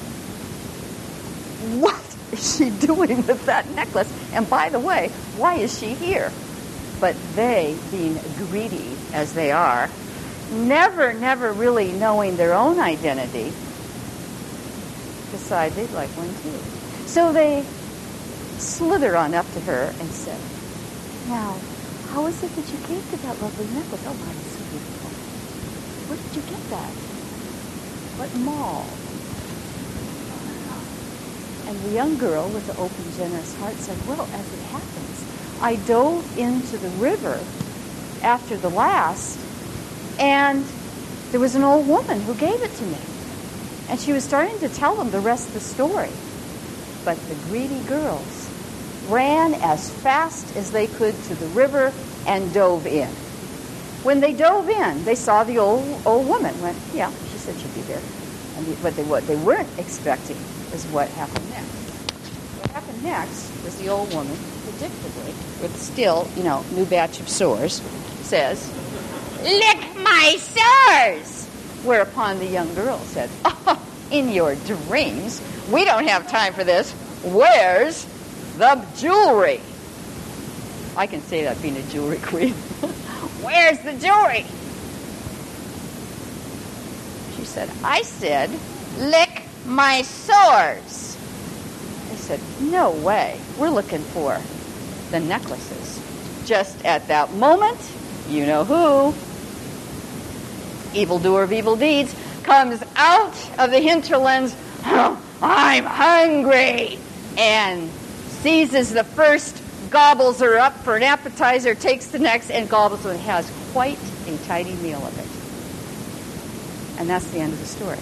"What is she doing with that necklace? And by the way, why is she here?" But they, being greedy as they are, never really knowing their own identity, decide they'd like one too. So they slithered on up to her and said, "Now, how is it that you came to that lovely necklace? Oh, my, it's so beautiful. Where did you get that? What mall?" And the young girl with the open, generous heart said, "Well, as it happens, I dove into the river after the last, and there was an old woman who gave it to me." And she was starting to tell them the rest of the story. But the greedy girls ran as fast as they could to the river and dove in. When they dove in, they saw the old woman. Went, "Yeah, she said she'd be there." But what they weren't expecting is what happened next. What happened next was the old woman, predictably, with still, new batch of sores, says, "Lick my sores!" Whereupon the young girl said, "Oh, in your dreams, we don't have time for this. Where's the jewelry?" I can say that being a jewelry queen. "Where's the jewelry?" She said, "I said, lick my sores." They said, "No way. We're looking for the necklaces." Just at that moment, you know who, evildoer of evil deeds, comes out of the hinterlands, I'm hungry, and seizes the first, gobbles her up for an appetizer, takes the next, and gobbles and has quite a tidy meal of it. And that's the end of the story.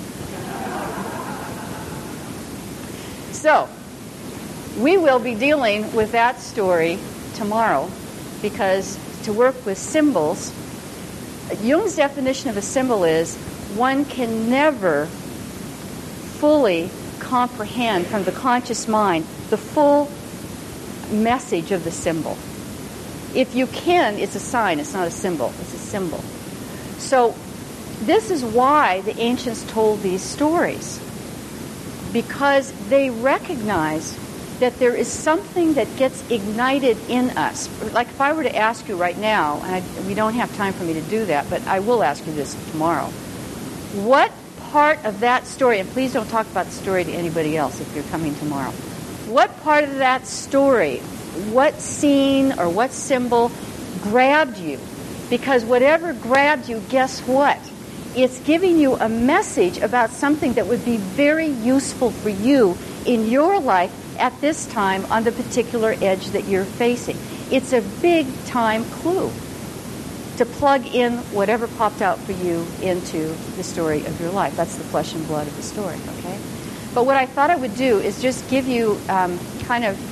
So, we will be dealing with that story tomorrow, because to work with symbols, Jung's definition of a symbol is one can never fully comprehend from the conscious mind the full message of the symbol. If you can, it's a sign, it's not a symbol, it's a symbol. So this is why the ancients told these stories, because they recognize that there is something that gets ignited in us. Like if I were to ask you right now, and we don't have time for me to do that, but I will ask you this tomorrow. What part of that story, and please don't talk about the story to anybody else if you're coming tomorrow, what part of that story, what scene or what symbol grabbed you? Because whatever grabbed you, guess what? It's giving you a message about something that would be very useful for you in your life at this time on the particular edge that you're facing. It's a big time clue to plug in whatever popped out for you into the story of your life. That's the flesh and blood of the story, okay? But what I thought I would do is just give you kind of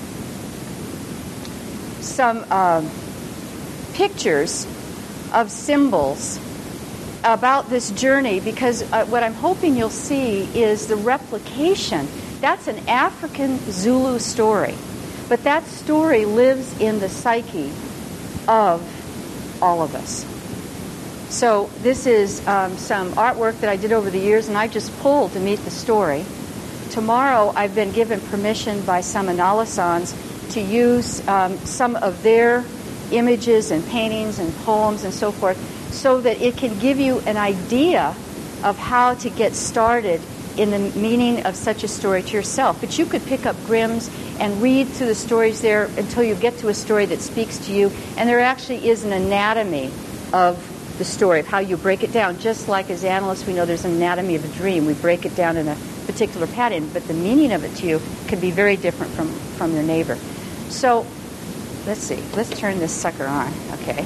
some pictures of symbols about this journey, because what I'm hoping you'll see is the replication. That's an African Zulu story, but that story lives in the psyche of all of us. So this is some artwork that I did over the years, and I just pulled to meet the story. Tomorrow I've been given permission by some Analysans to use some of their images and paintings and poems and so forth, so that it can give you an idea of how to get started in the meaning of such a story to yourself. But you could pick up Grimm's and read through the stories there until you get to a story that speaks to you. And there actually is an anatomy of the story, of how you break it down. Just like as analysts, we know there's an anatomy of a dream. We break it down in a particular pattern, but the meaning of it to you can be very different from your neighbor. So, let's see. Let's turn this sucker on, okay?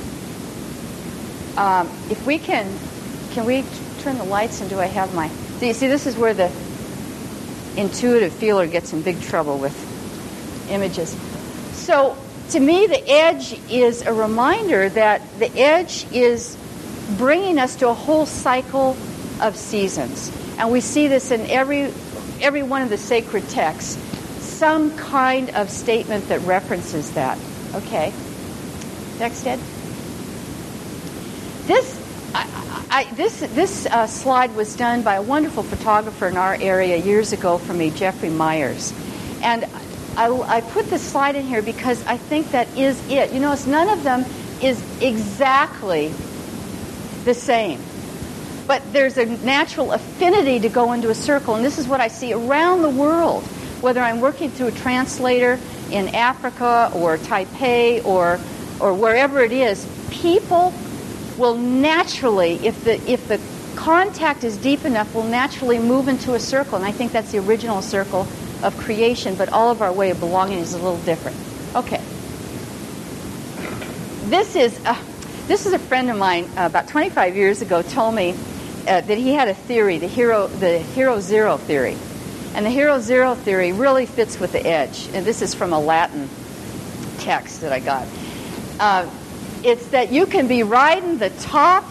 If we can we turn the lights, and do I have my... See, this is where the intuitive feeler gets in big trouble with images. So, to me, the edge is a reminder that the edge is bringing us to a whole cycle of seasons. And we see this in every one of the sacred texts, some kind of statement that references that. Okay. Next, Ed. This slide was done by a wonderful photographer in our area years ago for me, Jeffrey Myers. And I put this slide in here because I think that is it. You notice none of them is exactly the same. But there's a natural affinity to go into a circle. And this is what I see around the world, whether I'm working through a translator in Africa or Taipei or wherever it is. People will naturally, if the contact is deep enough, will naturally move into a circle. And I think that's the original circle of creation, but all of our way of belonging is a little different. Okay. This is a friend of mine about 25 years ago told me that he had a theory, the hero zero theory. And the hero zero theory really fits with the edge. And this is from a Latin text that I got. It's that you can be riding the top,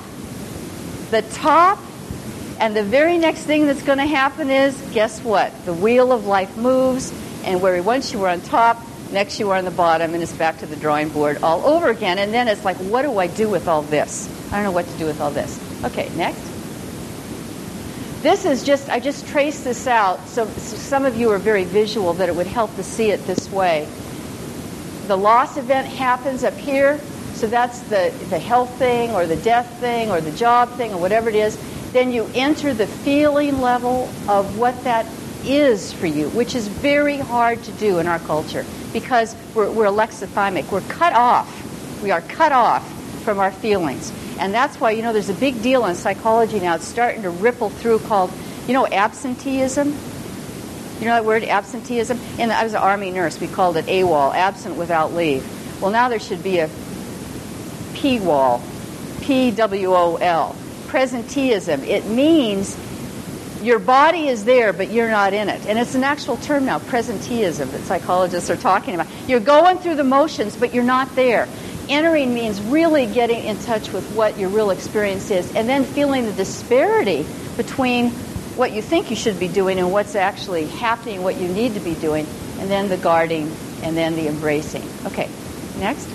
and the very next thing that's going to happen is, guess what? The wheel of life moves, and where once you were on top, next you are on the bottom, and it's back to the drawing board all over again. And then it's like, what do I do with all this? I don't know what to do with all this. Okay, next. This is just, I just traced this out, so some of you are very visual, that it would help to see it this way. The loss event happens up here. So that's the health thing or the death thing or the job thing or whatever it is. Then you enter the feeling level of what that is for you, which is very hard to do in our culture because we're alexithymic. We're cut off. We are cut off from our feelings. And that's why, there's a big deal in psychology now. It's starting to ripple through called, absenteeism. You know that word, absenteeism? I was an Army nurse. We called it AWOL, absent without leave. Well, now there should be a PWOL, PWOL, presenteeism. It means your body is there, but you're not in it. And it's an actual term now, presenteeism, that psychologists are talking about. You're going through the motions, but you're not there. Entering means really getting in touch with what your real experience is, and then feeling the disparity between what you think you should be doing and what's actually happening, what you need to be doing, and then the guarding, and then the embracing. Okay, next.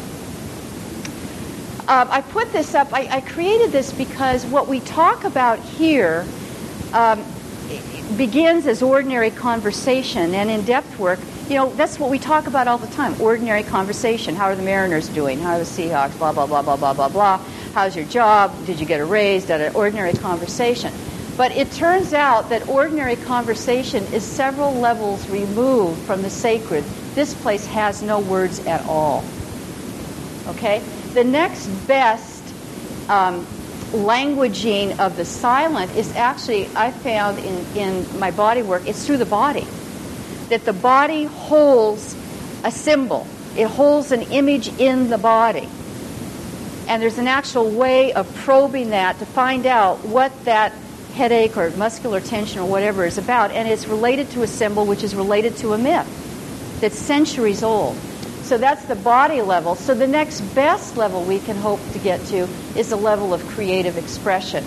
I put this up, I created this because what we talk about here begins as ordinary conversation, and in depth work, that's what we talk about all the time, ordinary conversation. How are the Mariners doing? How are the Seahawks? Blah, blah, blah, blah, blah, blah, blah. How's your job? Did you get a raise? Ordinary conversation. But it turns out that ordinary conversation is several levels removed from the sacred. This place has no words at all. Okay? The next best languaging of the silent is actually, I found in my body work, it's through the body. That the body holds a symbol. It holds an image in the body. And there's an actual way of probing that to find out what that headache or muscular tension or whatever is about. And it's related to a symbol which is related to a myth that's centuries old. So that's the body level. So the next best level we can hope to get to is the level of creative expression.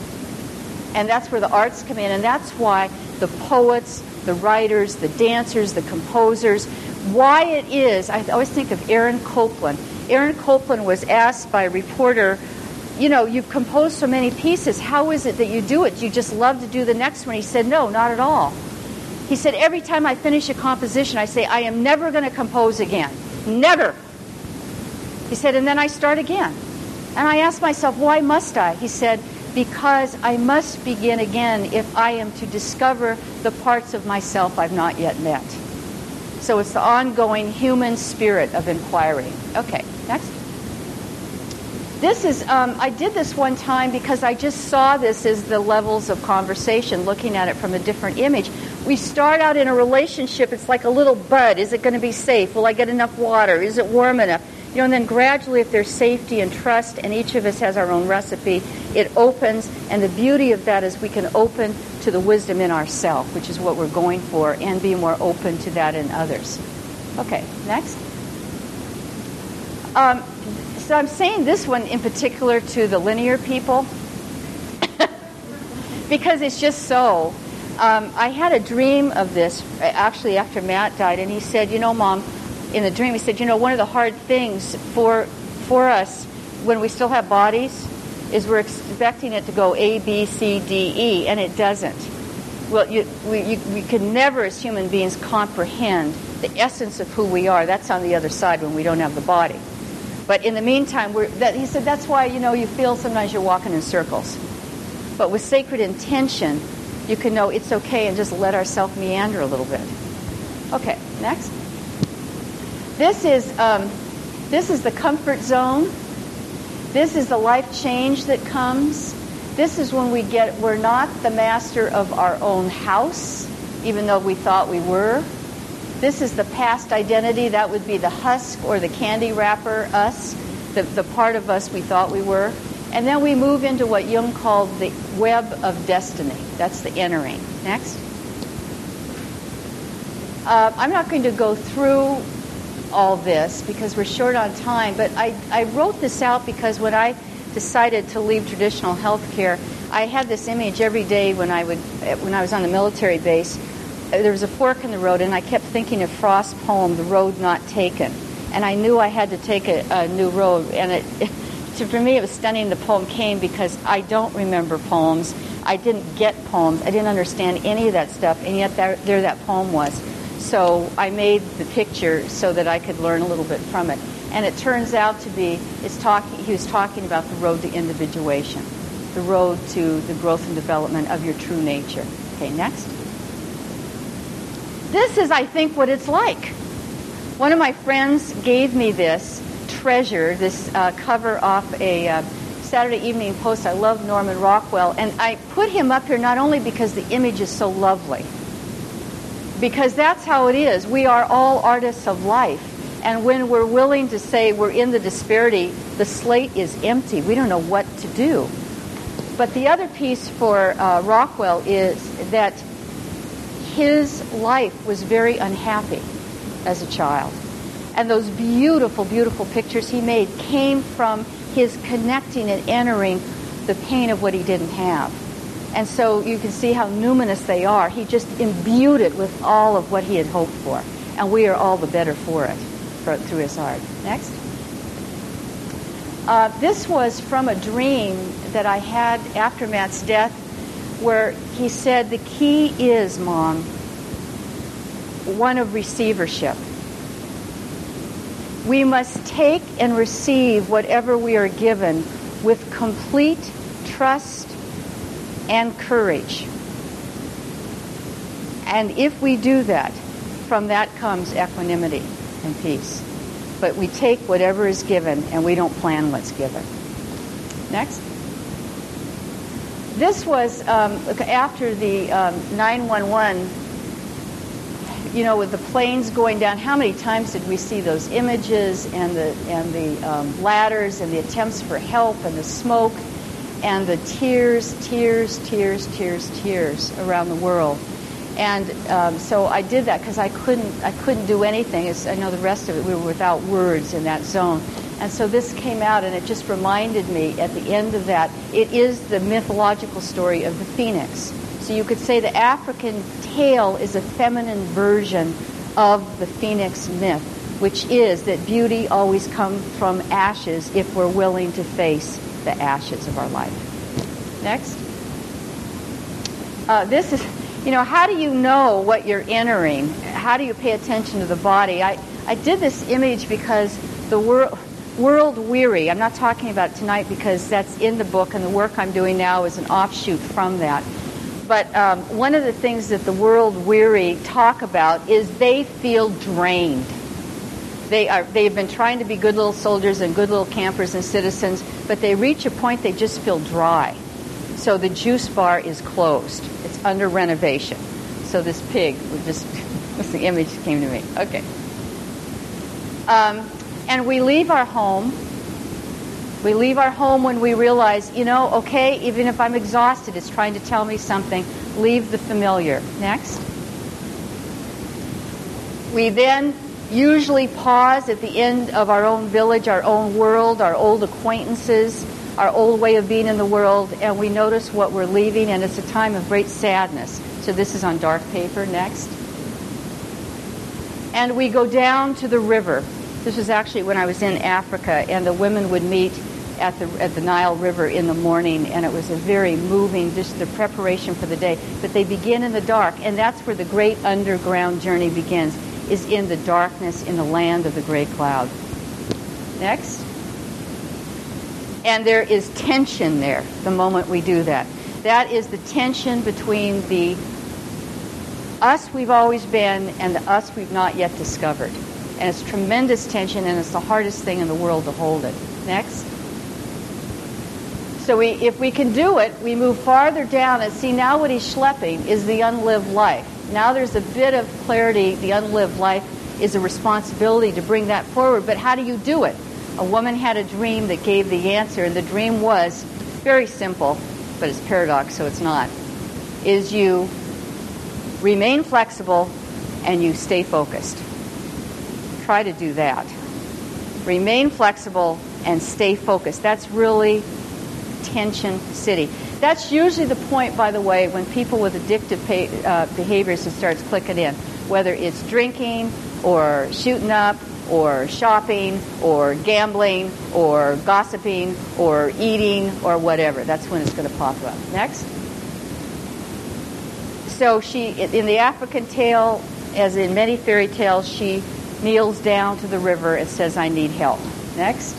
And that's where the arts come in. And that's why the poets, the writers, the dancers, the composers, why it is, I always think of Aaron Copland. Aaron Copland was asked by a reporter, you've composed so many pieces. How is it that you do it? Do you just love to do the next one? He said, no, not at all. He said, every time I finish a composition, I say, I am never going to compose again. Never. He said, and then I start again. And I asked myself, why must I? He said, because I must begin again if I am to discover the parts of myself I've not yet met. So it's the ongoing human spirit of inquiry. Okay, next. This is, I did this one time because I just saw this as the levels of conversation, looking at it from a different image. We start out in a relationship, it's like a little bud. Is it going to be safe? Will I get enough water? Is it warm enough? And then gradually, if there's safety and trust, and each of us has our own recipe, it opens, and the beauty of that is we can open to the wisdom in ourselves, which is what we're going for, and be more open to that in others. Okay, next. So I'm saying this one in particular to the linear people, because it's just so. I had a dream of this, actually, after Matt died, and he said, Mom, in the dream, he said, one of the hard things for us when we still have bodies is we're expecting it to go A, B, C, D, E, and it doesn't. Well, we can never, as human beings, comprehend the essence of who we are. That's on the other side when we don't have the body. But in the meantime, he said, that's why, you feel sometimes you're walking in circles. But with sacred intention, you can know it's okay and just let ourselves meander a little bit. Okay, next. This is the comfort zone. This is the life change that comes. This is when we're not the master of our own house, even though we thought we were. This is the past identity. That would be the husk or the candy wrapper, us, the part of us we thought we were. And then we move into what Jung called the web of destiny. That's the entering. Next. I'm not going to go through all this because we're short on time, but I wrote this out because when I decided to leave traditional health care, I had this image every day when I was on the military base. There was a fork in the road, and I kept thinking of Frost's poem, The Road Not Taken. And I knew I had to take a new road. And for me, it was stunning the poem came because I don't remember poems. I didn't get poems. I didn't understand any of that stuff, and yet there that poem was. So I made the picture so that I could learn a little bit from it. And it turns out to be, he was talking about the road to individuation, the road to the growth and development of your true nature. Okay, next. This is, I think, what it's like. One of my friends gave me this treasure, this cover off a Saturday Evening Post. I love Norman Rockwell, and I put him up here not only because the image is so lovely, because that's how it is. We are all artists of life. And when we're willing to say we're in the disparity, the slate is empty. We don't know what to do. But the other piece for Rockwell is that his life was very unhappy as a child. And those beautiful, beautiful pictures he made came from his connecting and entering the pain of what he didn't have. And so you can see how numinous they are. He just imbued it with all of what he had hoped for. And we are all the better for it through his art. Next. This was from a dream that I had after Matt's death, where he said, the key is, Mom, one of receivership. We must take and receive whatever we are given with complete trust and courage. And if we do that, from that comes equanimity and peace. But we take whatever is given and we don't plan what's given. Next. This was after the 911, you know, with the planes going down. How many times did we see those images and the ladders and the attempts for help and the smoke and the tears around the world? And so I did that because I couldn't do anything. I know the rest of it, we were without words in that zone. And so this came out, and it just reminded me at the end of that, it is the mythological story of the phoenix. So you could say the African tale is a feminine version of the phoenix myth, which is that beauty always comes from ashes if we're willing to face the ashes of our life. Next. This is, you know, how do you know what you're entering? How do you pay attention to the body? I did this image because the world weary, I'm not talking about it tonight because that's in the book, and the work I'm doing now is an offshoot from that. But one of the things that the world weary talk about is they feel drained. They've been trying to be good little soldiers and good little campers and citizens, but they reach a point they just feel dry. So the juice bar is closed. It's under renovation. So this pig, that's the image that came to me. Okay. And we leave our home. We leave our home when we realize, you know, okay, even if I'm exhausted, it's trying to tell me something. Leave the familiar. Next. We then usually pause at the end of our own village, our own world, our old acquaintances, our old way of being in the world, and we notice what we're leaving, and it's a time of great sadness. So this is on dark paper. Next. And we go down to the river. This was actually when I was in Africa, and the women would meet at the Nile River in the morning, and it was a very moving, just the preparation for the day. But they begin in the dark, and that's where the great underground journey begins, is in the darkness in the land of the gray cloud. Next. And there is tension there the moment we do that. That is the tension between the us we've always been and the us we've not yet discovered. And it's tremendous tension, and it's the hardest thing in the world to hold it. Next. So if we can do it, we move farther down and see now what he's schlepping is the unlived life. Now there's a bit of clarity. The unlived life is a responsibility to bring that forward. But how do you do it? A woman had a dream that gave the answer, and the dream was very simple, but it's paradox, so it's not, is you remain flexible and you stay focused. Try to do that. Remain flexible and stay focused. That's really tension city. That's usually the point, by the way, when people with addictive behaviors, it starts clicking in, whether it's drinking or shooting up or shopping or gambling or gossiping or eating or whatever. That's when it's going to pop up. Next. So she, in the African tale, as in many fairy tales, she kneels down to the river and says, I need help. Next.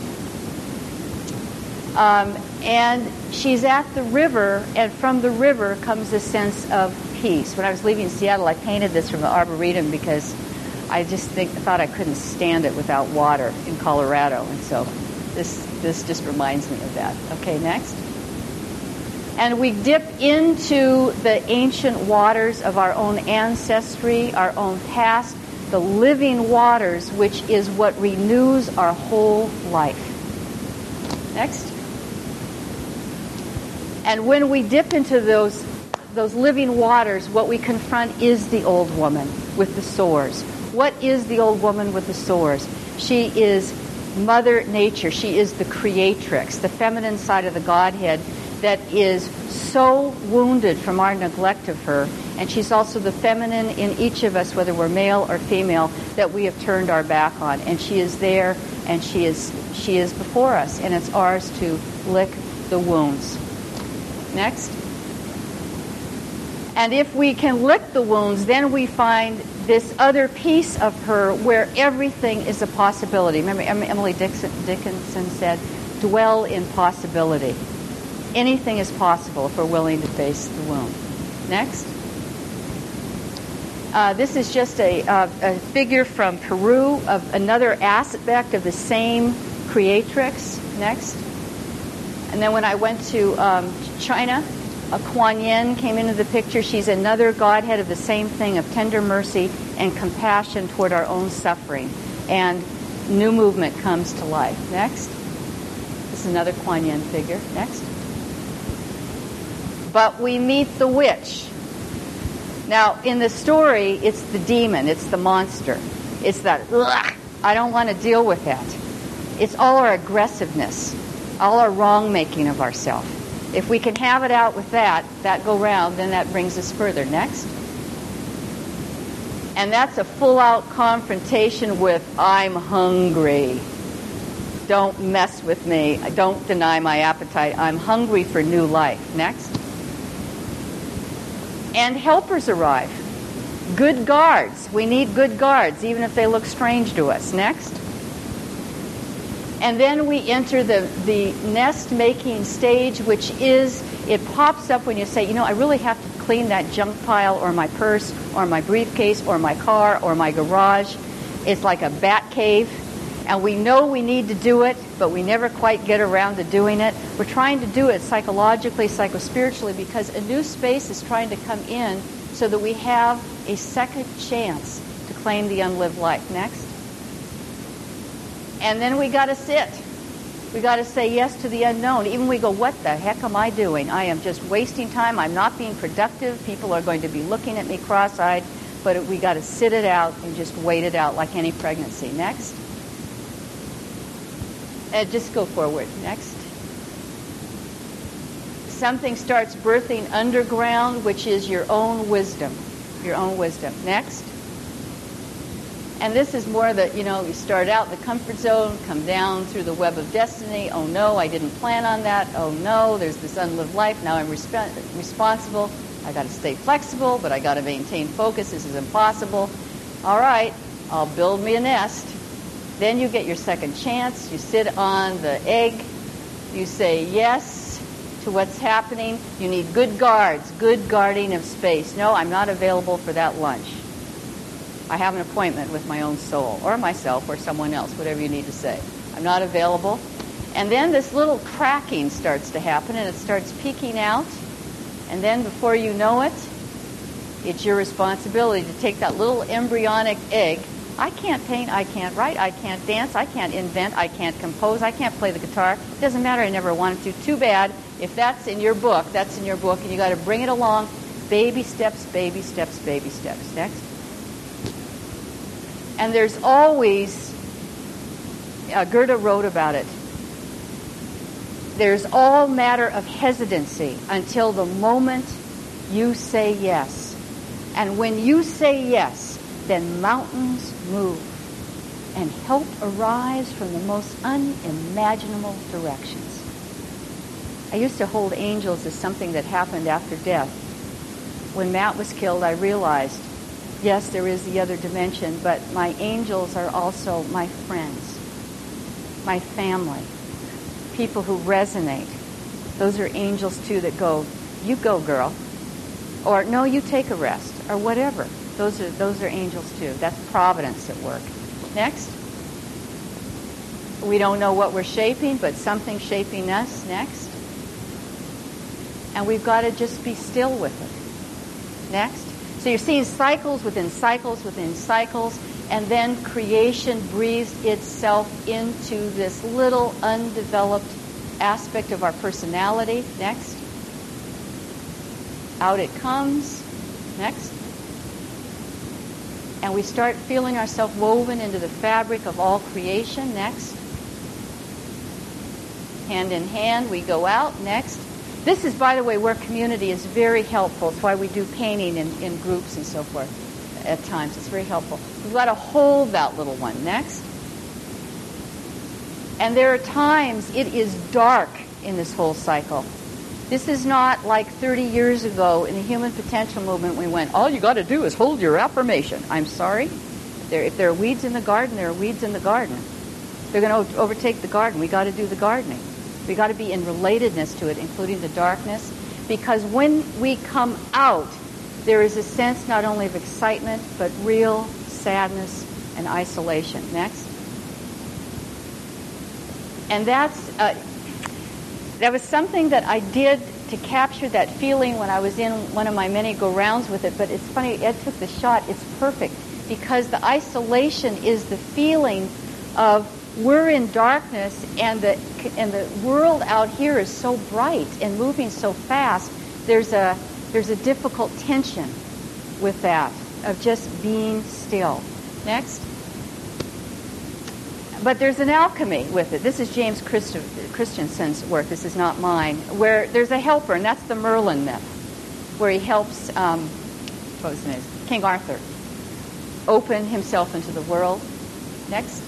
And she's at the river, and from the river comes a sense of peace. When I was leaving Seattle, I painted this from the Arboretum because I just thought I couldn't stand it without water in Colorado. And so This just reminds me of that. Okay, next. And we dip into the ancient waters of our own ancestry, our own past, the living waters, which is what renews our whole life. Next. And when we dip into those living waters, what we confront is the old woman with the sores. What is the old woman with the sores? She is Mother Nature. She is the creatrix, the feminine side of the Godhead that is so wounded from our neglect of her. And she's also the feminine in each of us, whether we're male or female, that we have turned our back on. And she is there, and she is before us, and it's ours to lick the wounds. Next. And if we can lick the wounds, then we find this other piece of her where everything is a possibility. Remember, Emily Dickinson said, dwell in possibility. Anything is possible if we're willing to face the wound. Next. This is just a figure from Peru of another aspect of the same creatrix. Next. And then when I went to China, Kuan Yin came into the picture. She's another godhead of the same thing, of tender mercy and compassion toward our own suffering. And new movement comes to life. Next. This is another Kuan Yin figure. Next. But we meet the witch. Now, in the story, it's the demon. It's the monster. It's that, ugh, I don't want to deal with that. It's all our aggressiveness, all our wrong-making of ourselves. If we can have it out with that go round, then that brings us further. Next. And that's a full-out confrontation with, I'm hungry. Don't mess with me. Don't deny my appetite. I'm hungry for new life. Next. And helpers arrive. Good guards. We need good guards, even if they look strange to us. Next. And then we enter the nest-making stage, which is, it pops up when you say, I really have to clean that junk pile or my purse or my briefcase or my car or my garage. It's like a bat cave. And we know we need to do it, but we never quite get around to doing it. We're trying to do it psychologically, psychospiritually, because a new space is trying to come in so that we have a second chance to claim the unlived life. Next. And then we got to sit. We got to say yes to the unknown. Even we go, what the heck am I doing? I am just wasting time. I'm not being productive. People are going to be looking at me cross-eyed. But we got to sit it out and just wait it out like any pregnancy. Next. Just go forward. Next. Something starts birthing underground, which is your own wisdom. Your own wisdom. Next. And this is more that, you start out in the comfort zone, come down through the web of destiny. Oh, no, I didn't plan on that. Oh, no, there's this unlived life. Now I'm responsible. I got to stay flexible, but I got to maintain focus. This is impossible. All right, I'll build me a nest. Then you get your second chance. You sit on the egg. You say yes to what's happening. You need good guards, good guarding of space. No, I'm not available for that lunch. I have an appointment with my own soul, or myself, or someone else, whatever you need to say. I'm not available. And then this little cracking starts to happen, and it starts peeking out. And then before you know it, it's your responsibility to take that little embryonic egg. I can't paint, I can't write, I can't dance, I can't invent, I can't compose, I can't play the guitar. It doesn't matter, I never wanted to. Too bad. If that's in your book, that's in your book, and you got to bring it along. Baby steps, baby steps, baby steps. Next. And there's always, Goethe wrote about it, there's all matter of hesitancy until the moment you say yes. And when you say yes, then mountains move and help arrives from the most unimaginable directions. I used to hold angels as something that happened after death. When Matt was killed, I realized, yes, there is the other dimension, but my angels are also my friends, my family, people who resonate. Those are angels, too, that go, you go, girl. Or, no, you take a rest, or whatever. Those are angels, too. That's providence at work. Next. We don't know what we're shaping, but something's shaping us next. And we've got to just be still with it. Next. So you're seeing cycles within cycles within cycles, and then creation breathes itself into this little undeveloped aspect of our personality. Next. Out it comes. Next. And we start feeling ourselves woven into the fabric of all creation. Next. Hand in hand, we go out. Next. This is, by the way, where community is very helpful. It's why we do painting in groups and so forth at times. It's very helpful. We've got to hold that little one. Next. And there are times it is dark in this whole cycle. This is not like 30 years ago in the human potential movement we went, all you got to do is hold your affirmation. I'm sorry. If there are weeds in the garden, there are weeds in the garden. They're going to overtake the garden. We got to do the gardening. We got to be in relatedness to it, including the darkness, because when we come out, there is a sense not only of excitement, but real sadness and isolation. Next. And that was something that I did to capture that feeling when I was in one of my many go-rounds with it. But it's funny, Ed took the shot. It's perfect, because the isolation is the feeling of we're in darkness, and the world out here is so bright and moving so fast. There's a difficult tension with that of just being still. Next. But there's an alchemy with it. This is James Christensen's work. This is not mine. Where there's a helper, and that's the Merlin myth, where he helps what was his name? King Arthur open himself into the world. Next.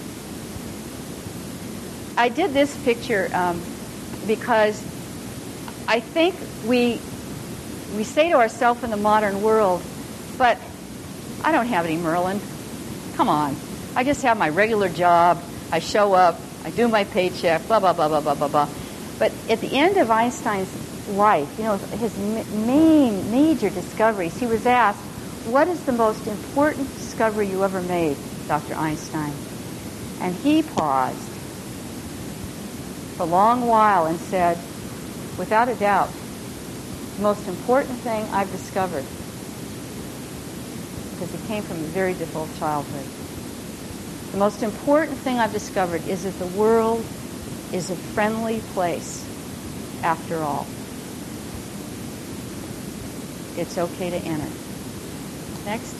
I did this picture because I think we say to ourselves in the modern world, but I don't have any Merlin. Come on. I just have my regular job. I show up. I do my paycheck, blah, blah, blah, blah, blah, blah, blah. But at the end of Einstein's life, his major discoveries, he was asked, what is the most important discovery you ever made, Dr. Einstein? And he paused for a long while and said, without a doubt, the most important thing I've discovered, because he came from a very difficult childhood, the most important thing I've discovered is that the world is a friendly place after all. It's okay to enter. Next.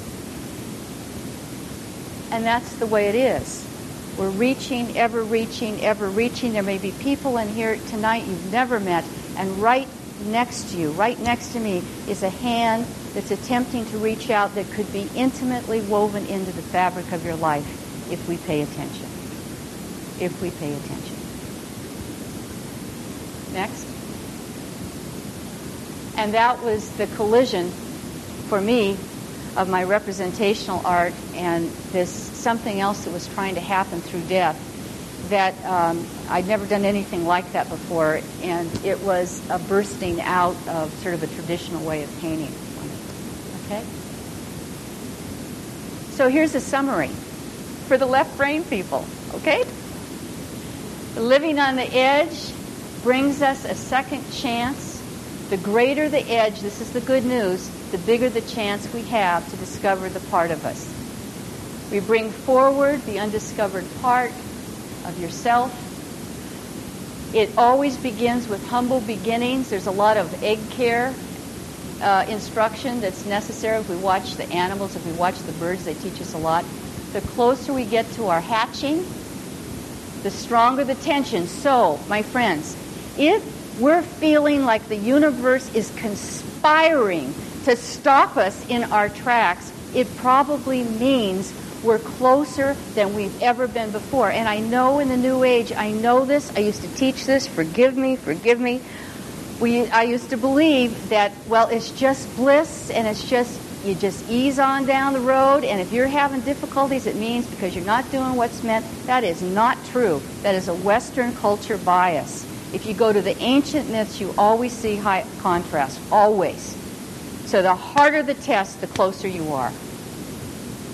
And that's the way it is. We're reaching, ever reaching, ever reaching. There may be people in here tonight you've never met, and right next to you, right next to me, is a hand that's attempting to reach out that could be intimately woven into the fabric of your life if we pay attention. If we pay attention. Next. And that was the collision for me of my representational art and this something else that was trying to happen through death, that I'd never done anything like that before, and it was a bursting out of sort of a traditional way of painting. Okay? So here's a summary for the left brain people, okay? Living on the edge brings us a second chance. The greater the edge, this is the good news, the bigger the chance we have to discover the part of us. We bring forward the undiscovered part of yourself. It always begins with humble beginnings. There's a lot of egg care instruction that's necessary. If we watch the animals, if we watch the birds, they teach us a lot. The closer we get to our hatching, the stronger the tension. So, my friends, if we're feeling like the universe is conspiring to stop us in our tracks, it probably means we're closer than we've ever been before. And I know in the New Age, I know this. I used to teach this. Forgive me. I used to believe that, well, it's just bliss, and it's just, you just ease on down the road, and if you're having difficulties, it means because you're not doing what's meant. That is not true. That is a Western culture bias. If you go to the ancient myths, you always see high contrast, always. So the harder the test, the closer you are.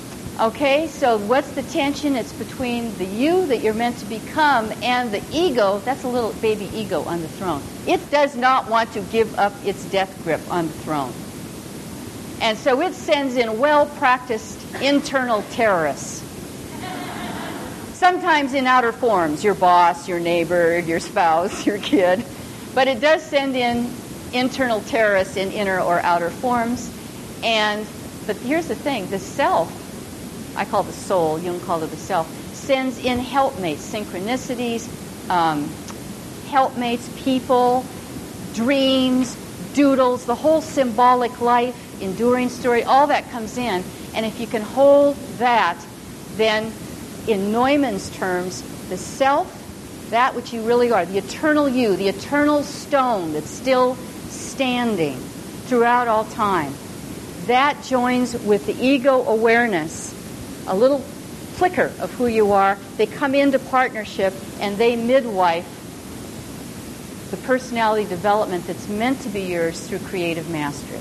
Okay, so what's the tension? It's between the you that you're meant to become and the ego. That's a little baby ego on the throne. It does not want to give up its death grip on the throne. And so it sends in well-practiced internal terrorists. Sometimes in outer forms, your boss, your neighbor, your spouse, your kid. But it does send in internal terrorists in inner or outer forms. But here's the thing, the self, I call the soul, Jung called it the self, sends in helpmates, synchronicities, helpmates, people, dreams, doodles, the whole symbolic life, enduring story, all that comes in. And if you can hold that, then in Neumann's terms, the self, that which you really are, the eternal you, the eternal stone that's still standing throughout all time, that joins with the ego awareness, a little flicker of who you are. They come into partnership and they midwife the personality development that's meant to be yours through creative mastery.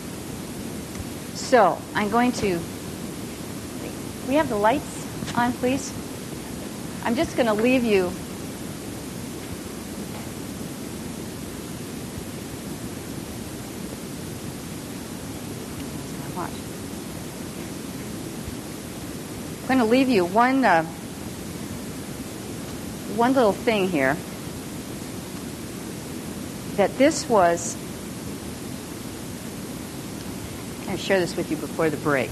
So, I'm going to... We have the lights on, please? I'm just going to leave you... Watch. I'm going to leave you one little thing here. That this was... I'm going to share this with you before the break.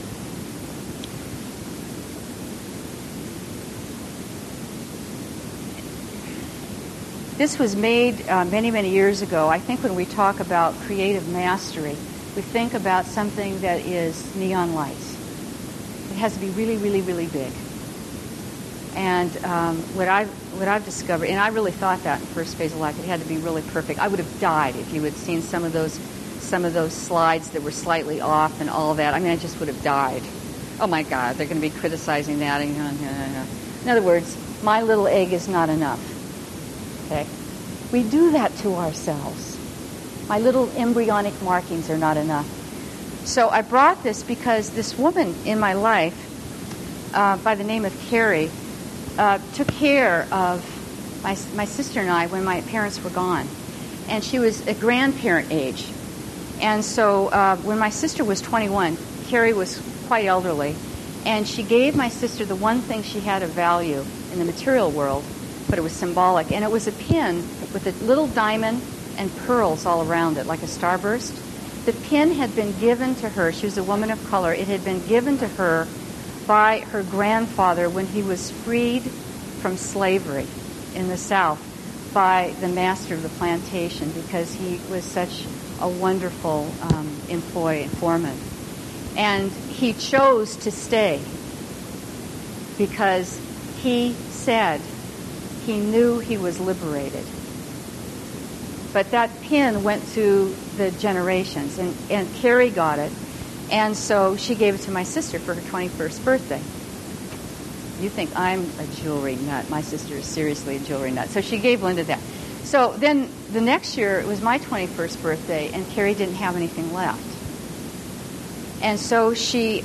This was made many, many years ago. I think when we talk about creative mastery, we think about something that is neon lights. It has to be really, really, really big. And what I've discovered, and I really thought that in first phase of life, it had to be really perfect. I would have died if you had seen some of those slides that were slightly off and all that. I mean, I just would have died. Oh my God, they're going to be criticizing that. In other words, my little egg is not enough. Okay? We do that to ourselves. My little embryonic markings are not enough. So I brought this because this woman in my life, by the name of Carrie, took care of my sister and I when my parents were gone. And she was a grandparent age. And so when my sister was 21, Carrie was quite elderly. And she gave my sister the one thing she had of value in the material world, but it was symbolic. And it was a pin with a little diamond and pearls all around it, like a starburst. The pin had been given to her. She was a woman of color. It had been given to her by her grandfather when he was freed from slavery in the South by the master of the plantation, because he was such a wonderful foreman. And he chose to stay because he said he knew he was liberated. But that pin went through the generations, and Carrie got it. And so she gave it to my sister for her 21st birthday. You think I'm a jewelry nut. My sister is seriously a jewelry nut. So she gave Linda that. So then the next year, it was my 21st birthday, and Carrie didn't have anything left. And so she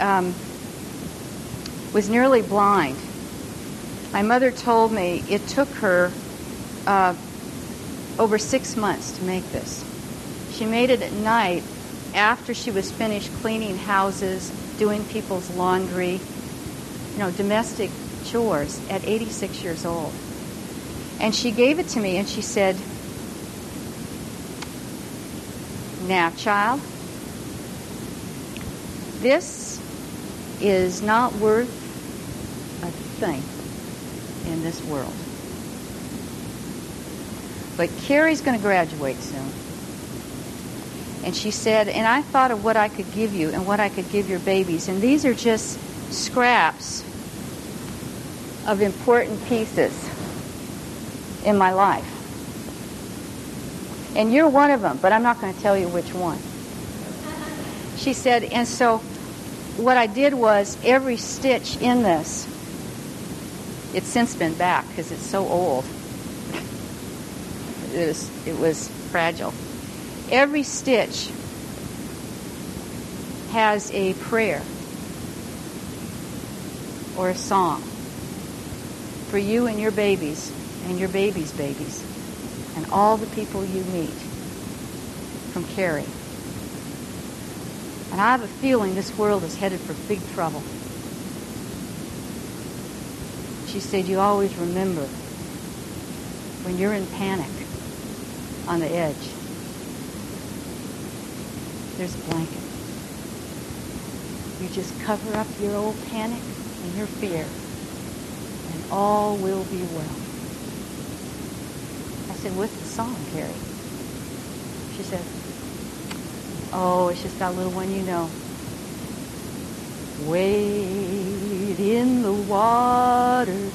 was nearly blind. My mother told me it took her over 6 months to make this. She made it at night after she was finished cleaning houses, doing people's laundry, domestic chores at 86 years old. And she gave it to me and she said, "Now, child, this is not worth a thing in this world. But Carrie's going to graduate soon." And she said, "And I thought of what I could give you and what I could give your babies. And these are just scraps of important pieces in my life. And you're one of them, but I'm not going to tell you which one." She said, and so what I did was every stitch in this, it's since been back because it's so old. It was fragile. Every stitch has a prayer or a song for you and your babies and your babies' babies and all the people you meet from Carrie. And I have a feeling this world is headed for big trouble. She said, you always remember when you're in panic on the edge, there's a blanket. You just cover up your old panic and your fear, and all will be well. I said, what's the song, Carrie? She said, oh, it's just that little one you know. Wade in the water,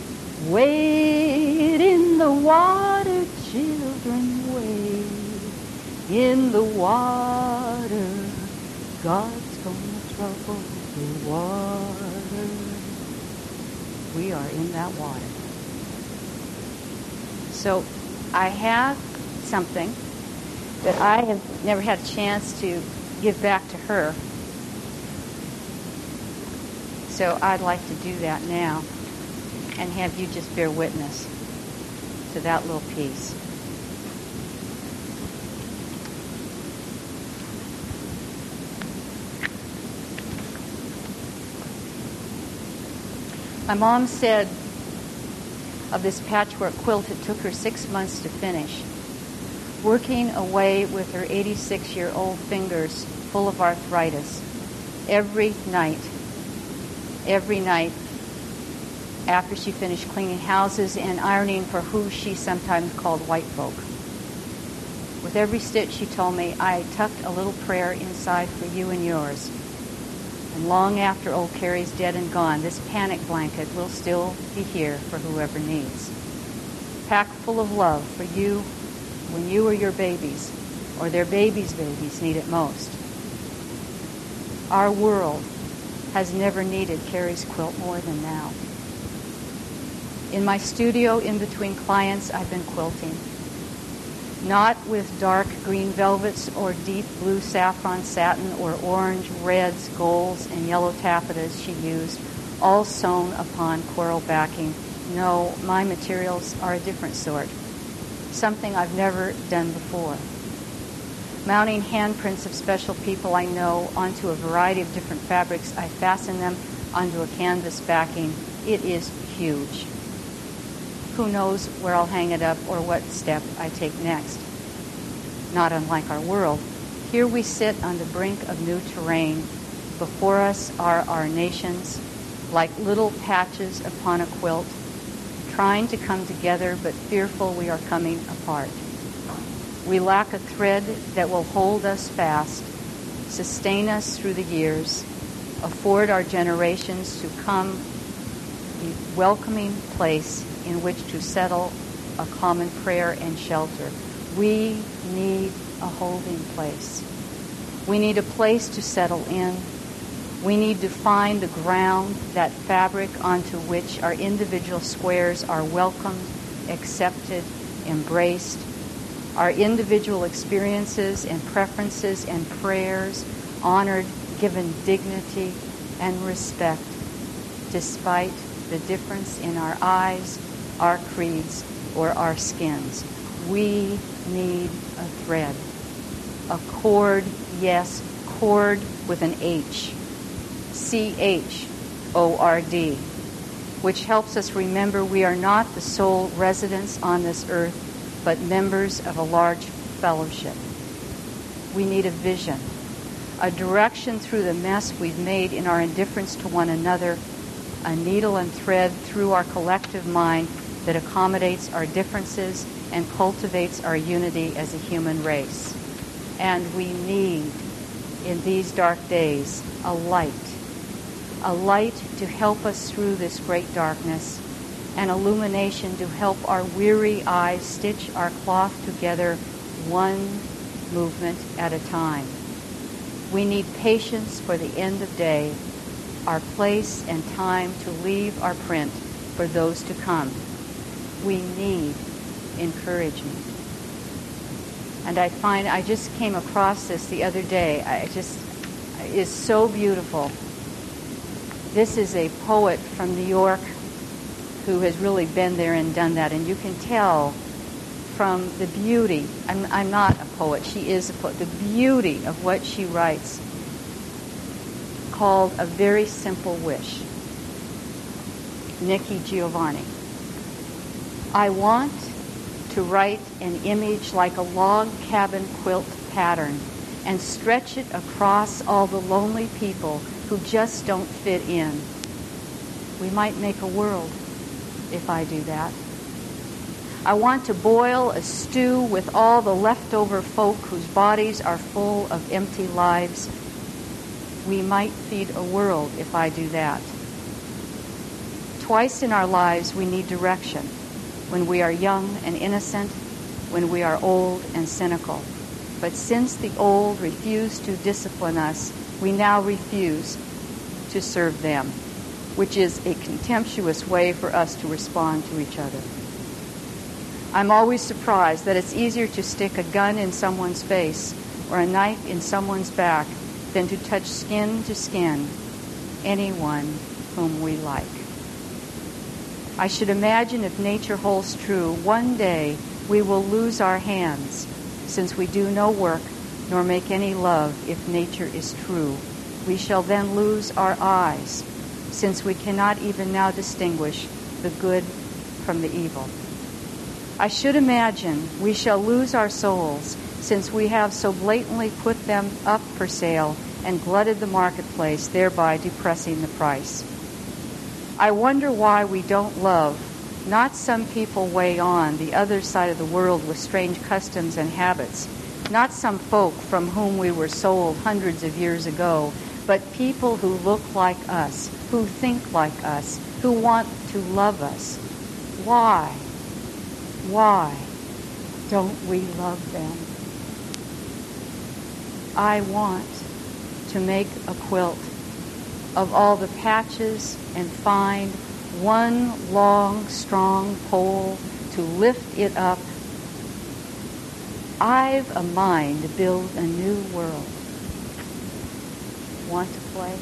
wade in the water, children, wade in the water. God's gonna trouble the water. We are in that water. So I have something that I have never had a chance to give back to her. So I'd like to do that now and have you just bear witness to that little piece. My mom said of this patchwork quilt, it took her 6 months to finish, working away with her 86-year-old fingers full of arthritis every night after she finished cleaning houses and ironing for who she sometimes called white folk. With every stitch, she told me, I tucked a little prayer inside for you and yours. And long after old Carrie's dead and gone, this panic blanket will still be here for whoever needs. Packed full of love for you when you or your babies or their babies' babies need it most. Our world has never needed Carrie's quilt more than now. In my studio, in between clients, I've been quilting. Not with dark green velvets or deep blue saffron satin or orange, reds, golds, and yellow taffetas she used, all sewn upon coral backing. No, my materials are a different sort, something I've never done before. Mounting handprints of special people I know onto a variety of different fabrics, I fasten them onto a canvas backing. It is huge. Who knows where I'll hang it up or what step I take next? Not unlike our world, here we sit on the brink of new terrain. Before us are our nations, like little patches upon a quilt, trying to come together, but fearful we are coming apart. We lack a thread that will hold us fast, sustain us through the years, afford our generations to come a welcoming place in which to settle a common prayer and shelter. We need a holding place. We need a place to settle in. We need to find the ground, that fabric onto which our individual squares are welcomed, accepted, embraced. Our individual experiences and preferences and prayers honored, given dignity and respect, despite the difference in our eyes, our creeds, or our skins. We need a thread. A cord, yes, cord with an H. C-H-O-R-D, which helps us remember we are not the sole residents on this earth, but members of a large fellowship. We need a vision, a direction through the mess we've made in our indifference to one another, a needle and thread through our collective mind that accommodates our differences and cultivates our unity as a human race. And we need, in these dark days, a light to help us through this great darkness, an illumination to help our weary eyes stitch our cloth together one movement at a time. We need patience for the end of day, our place and time to leave our print for those to come. We need encouragement. And I just came across this the other day. It is so beautiful. This is a poet from New York who has really been there and done that. And you can tell from the beauty, I'm not a poet, she is a poet, the beauty of what she writes, called A Very Simple Wish. Nikki Giovanni. I want to write an image like a log cabin quilt pattern and stretch it across all the lonely people who just don't fit in. We might make a world if I do that. I want to boil a stew with all the leftover folk whose bodies are full of empty lives. We might feed a world if I do that. Twice in our lives we need direction. When we are young and innocent, when we are old and cynical. But since the old refuse to discipline us, we now refuse to serve them, which is a contemptuous way for us to respond to each other. I'm always surprised that it's easier to stick a gun in someone's face or a knife in someone's back than to touch skin to skin anyone whom we like. I should imagine if nature holds true, one day we will lose our hands, since we do no work nor make any love if nature is true. We shall then lose our eyes, since we cannot even now distinguish the good from the evil. I should imagine we shall lose our souls, since we have so blatantly put them up for sale and glutted the marketplace, thereby depressing the price. I wonder why we don't love not some people way on the other side of the world with strange customs and habits, not some folk from whom we were sold hundreds of years ago, but people who look like us, who think like us, who want to love us. Why don't we love them? I want to make a quilt of all the patches and find one long, strong pole to lift it up. I've a mind to build a new world. Want to play?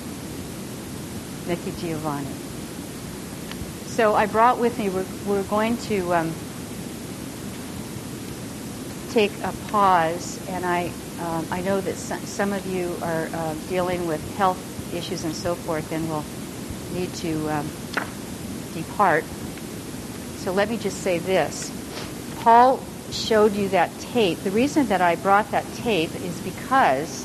Nikki Giovanni. So I brought with me, we're going to take a pause, and I know that some of you are dealing with health issues and so forth, and will need to depart. So let me just say this. Paul showed you that tape. The reason that I brought that tape is because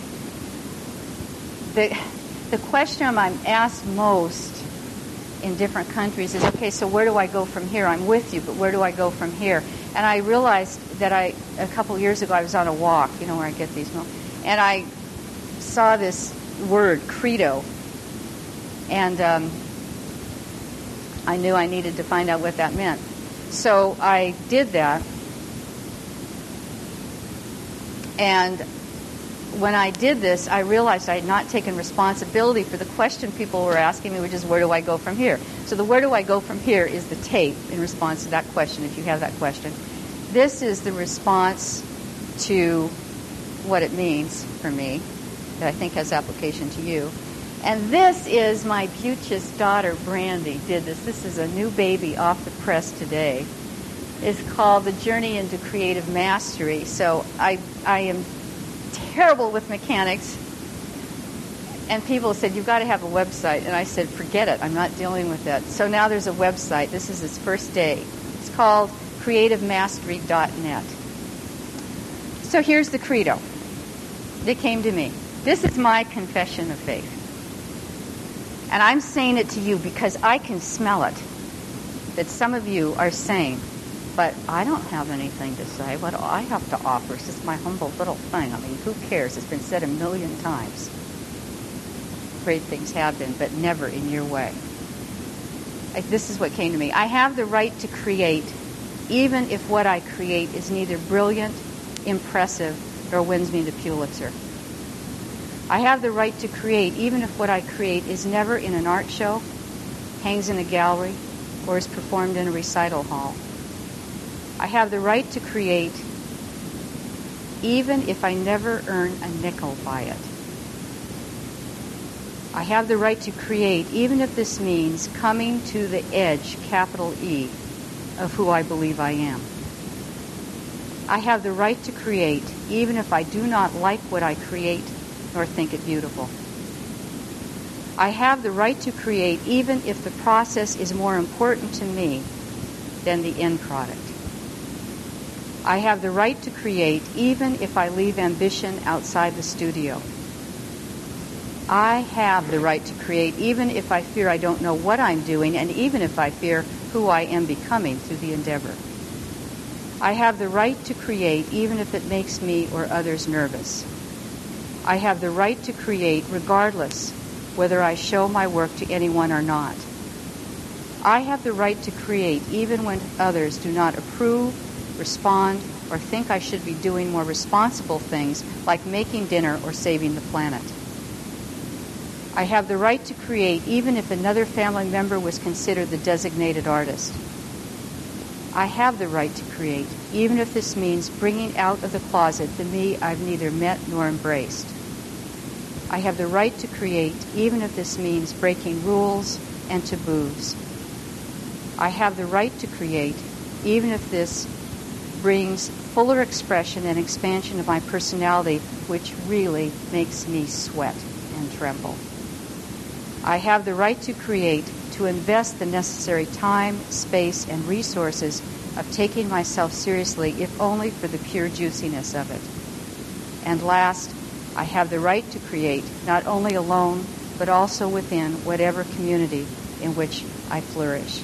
the question I'm asked most in different countries is, okay, so where do I go from here? I'm with you, but where do I go from here? And I realized that a couple years ago, I was on a walk, where I get these, and I saw this word, credo, and I knew I needed to find out what that meant. So I did that, and when I did this, I realized I had not taken responsibility for the question people were asking me, which is, where do I go from here? So the where do I go from here is the tape in response to that question, if you have that question. This is the response to what it means for me, that I think has application to you. And this is my beauteous daughter, Brandy, did this. This is a new baby off the press today. It's called The Journey into Creative Mastery. So I am terrible with mechanics, and people said, you've got to have a website, and I said, forget it, I'm not dealing with that. So now there's a website. This is its first day. It's called creativemastery.net. So here's the credo that came to me. This is my confession of faith, and I'm saying it to you because I can smell it, that some of you are saying, but I don't have anything to say. What do I have to offer? It's just my humble little thing. I mean, who cares? It's been said a million times. Great things have been, but never in your way. This is what came to me. I have the right to create, even if what I create is neither brilliant, impressive, nor wins me the Pulitzer. I have the right to create, even if what I create is never in an art show, hangs in a gallery, or is performed in a recital hall. I have the right to create even if I never earn a nickel by it. I have the right to create, even if this means coming to the edge, capital E, of who I believe I am. I have the right to create, even if I do not like what I create nor think it beautiful. I have the right to create, even if the process is more important to me than the end product. I have the right to create, even if I leave ambition outside the studio. I have the right to create, even if I fear I don't know what I'm doing, and even if I fear who I am becoming through the endeavor. I have the right to create, even if it makes me or others nervous. I have the right to create regardless whether I show my work to anyone or not. I have the right to create even when others do not approve, respond, or think I should be doing more responsible things like making dinner or saving the planet. I have the right to create even if another family member was considered the designated artist. I have the right to create even if this means bringing out of the closet the me I've neither met nor embraced. I have the right to create even if this means breaking rules and taboos. I have the right to create even if this brings fuller expression and expansion of my personality, which really makes me sweat and tremble. I have the right to create, to invest the necessary time, space, and resources of taking myself seriously, if only for the pure juiciness of it. And last, I have the right to create, not only alone, but also within whatever community in which I flourish.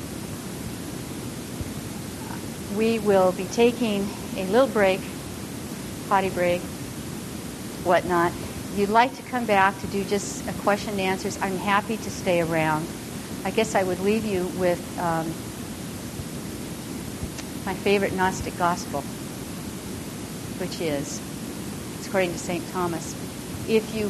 We will be taking a little break, potty break, whatnot. If you'd like to come back to do just a question and answers, I'm happy to stay around. I guess I would leave you with my favorite Gnostic gospel, which is, it's according to St. Thomas, if you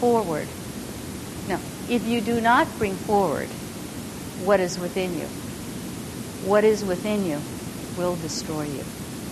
do not bring forward what is within you, what is within you will destroy you.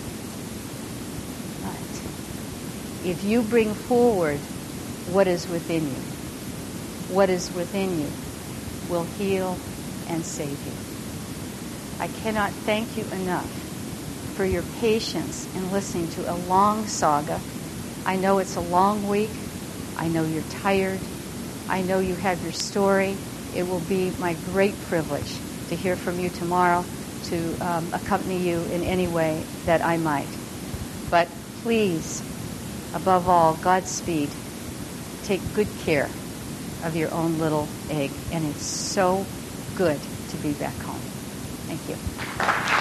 But if you bring forward what is within you, what is within you will heal and save you. I cannot thank you enough for your patience in listening to a long saga. I know it's a long week. I know you're tired. I know you have your story. It will be my great privilege to hear from you tomorrow, to accompany you in any way that I might. But please, above all, Godspeed. Take good care of your own little egg. And it's so good to be back home. Thank you.